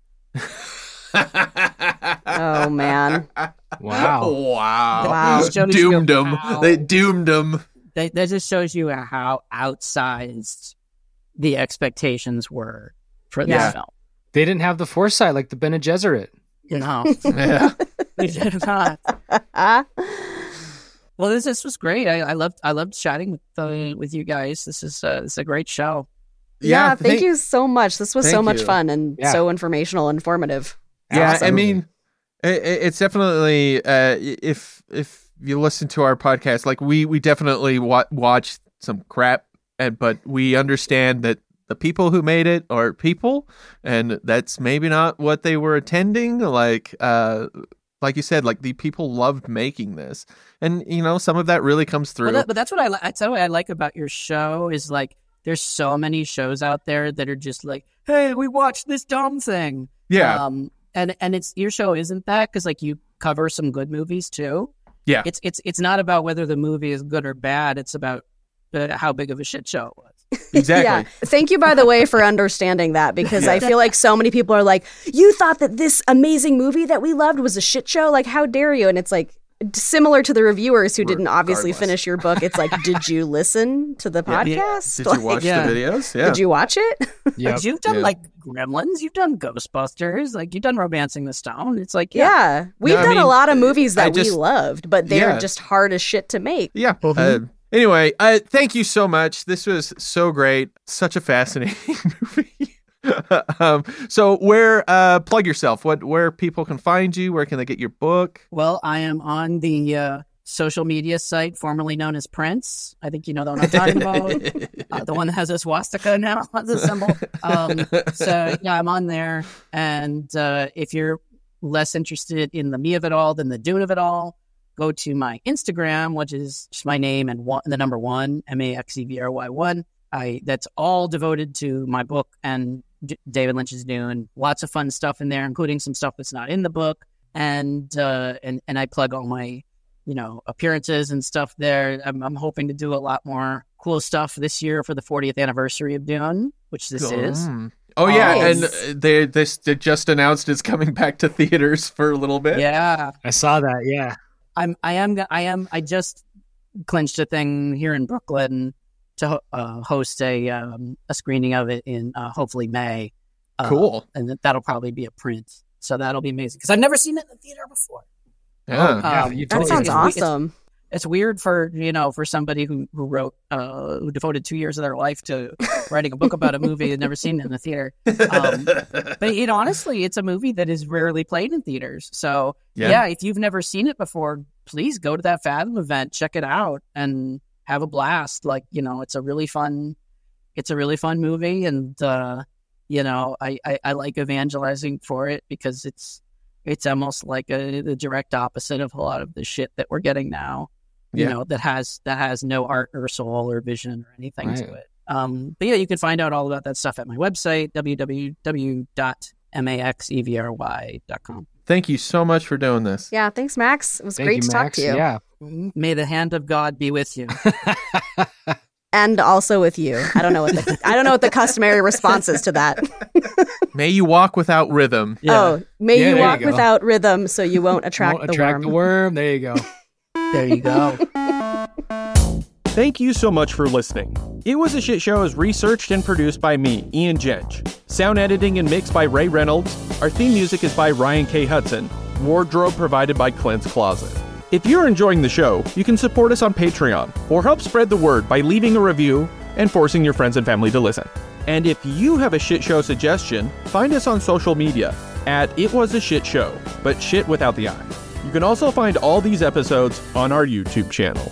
Oh, man. Wow. Doomed him. They doomed him. That just shows you how outsized the expectations were for this film. They didn't have the foresight like the Bene Gesserit. You know. Yeah. They did not. Well, this was great. I loved chatting with you guys. This is a great show. Yeah, thank you so much. This was so much fun and so informational, informative. Yeah, awesome. I mean, it's definitely if you listen to our podcast, like we definitely watch some crap, but we understand that the people who made it are people, and that's maybe not what they were intending. Like you said, like the people loved making this, and you know some of that really comes through. But that's what I like about your show is like there's so many shows out there that are just like, hey, we watched this dumb thing. Yeah. And it's your show isn't that, because like you cover some good movies too. Yeah. It's not about whether the movie is good or bad. It's about how big of a shit show it was. Exactly. Yeah. Thank you, by the way, for understanding that, because I feel like so many people are like, you thought that this amazing movie that we loved was a shit show? Like, how dare you? And it's like, similar to the reviewers who didn't obviously finish your book. It's like, did you listen to the podcast? Did you watch the videos? Yeah. Did you watch it? Yep. You've done like Gremlins, you've done Ghostbusters, like you've done Romancing the Stone. It's like, we've done a lot of movies that we loved, but they're just hard as shit to make. Yeah. Anyway, thank you so much. This was so great. Such a fascinating movie. So where, plug yourself, where people can find you, where can they get your book? Well, I am on the social media site formerly known as Prince. I think you know the one I'm talking about. The one that has a swastika now as a symbol. So yeah, I'm on there. And if you're less interested in the me of it all than the Dune of it all, go to my Instagram, which is just my name and the number 1, MAXEVRY1. That's all devoted to my book and David Lynch's Dune. Lots of fun stuff in there, including some stuff that's not in the book. And I plug all my, appearances and stuff there. I'm hoping to do a lot more cool stuff this year for the 40th anniversary of Dune, which this is. Oh yeah, and they just announced it's coming back to theaters for a little bit. Yeah, I saw that. Yeah, I just clinched a thing here in Brooklyn to host a screening of it in hopefully May. Cool, and that'll probably be a print, so that'll be amazing because I've never seen it in the theater before. Yeah, that sounds awesome. It's weird for somebody who wrote who devoted 2 years of their life to writing a book about a movie and never seen it in the theater. But honestly, it's a movie that is rarely played in theaters. So yeah, if you've never seen it before, please go to that Fathom event, check it out, and have a blast. It's a really fun movie, and I like evangelizing for it because it's almost like the direct opposite of a lot of the shit that we're getting now. That has no art or soul or vision or anything to it. But yeah, you can find out all about that stuff at my website, www.maxevry.com. Thank you so much for doing this. Yeah, thanks, Max. It was great to talk to you. Yeah. May the hand of God be with you. And also with you. I don't know what the customary response is to that. May you walk without rhythm. Yeah. Oh, may you walk without rhythm so you won't attract the worm. The worm. There you go. There you go. Thank you so much for listening. It Was a Shit Show is researched and produced by me, Ian Jench. Sound editing and mixed by Ray Reynolds. Our theme music is by Ryan K. Hudson. Wardrobe provided by Clint's Closet. If you're enjoying the show, you can support us on Patreon or help spread the word by leaving a review and forcing your friends and family to listen. And if you have a shit show suggestion, find us on social media at It Was a Shit Show, but shit without the I. You can also find all these episodes on our YouTube channel.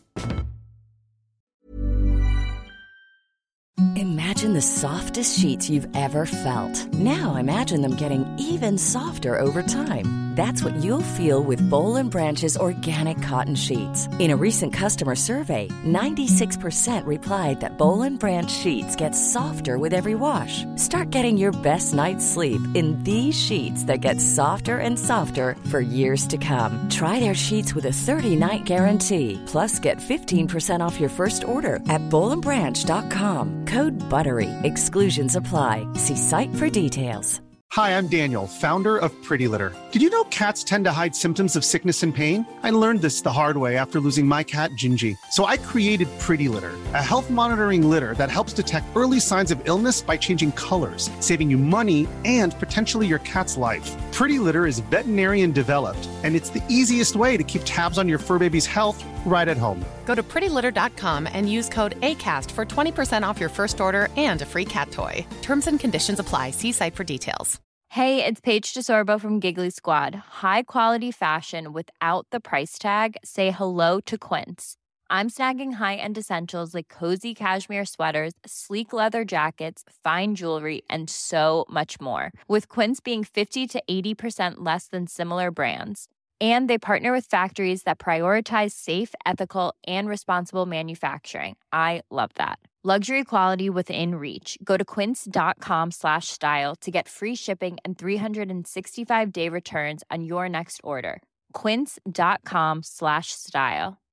Imagine the softest sheets you've ever felt. Now imagine them getting even softer over time. That's what you'll feel with Boll & Branch's organic cotton sheets. In a recent customer survey, 96% replied that Boll & Branch sheets get softer with every wash. Start getting your best night's sleep in these sheets that get softer and softer for years to come. Try their sheets with a 30-night guarantee. Plus, get 15% off your first order at bollandbranch.com. Code BUTTERY. Exclusions apply. See site for details. Hi, I'm Daniel, founder of Pretty Litter. Did you know cats tend to hide symptoms of sickness and pain? I learned this the hard way after losing my cat, Gingy. So I created Pretty Litter, a health monitoring litter that helps detect early signs of illness by changing colors, saving you money and potentially your cat's life. Pretty Litter is veterinarian developed, and it's the easiest way to keep tabs on your fur baby's health right at home. Go to prettylitter.com and use code ACAST for 20% off your first order and a free cat toy. Terms and conditions apply. See site for details. Hey, it's Paige DeSorbo from Giggly Squad. High quality fashion without the price tag. Say hello to Quince. I'm snagging high-end essentials like cozy cashmere sweaters, sleek leather jackets, fine jewelry, and so much more. With Quince being 50 to 80% less than similar brands. And they partner with factories that prioritize safe, ethical, and responsible manufacturing. I love that. Luxury quality within reach. Go to quince.com/style to get free shipping and 365-day returns on your next order. Quince.com/style.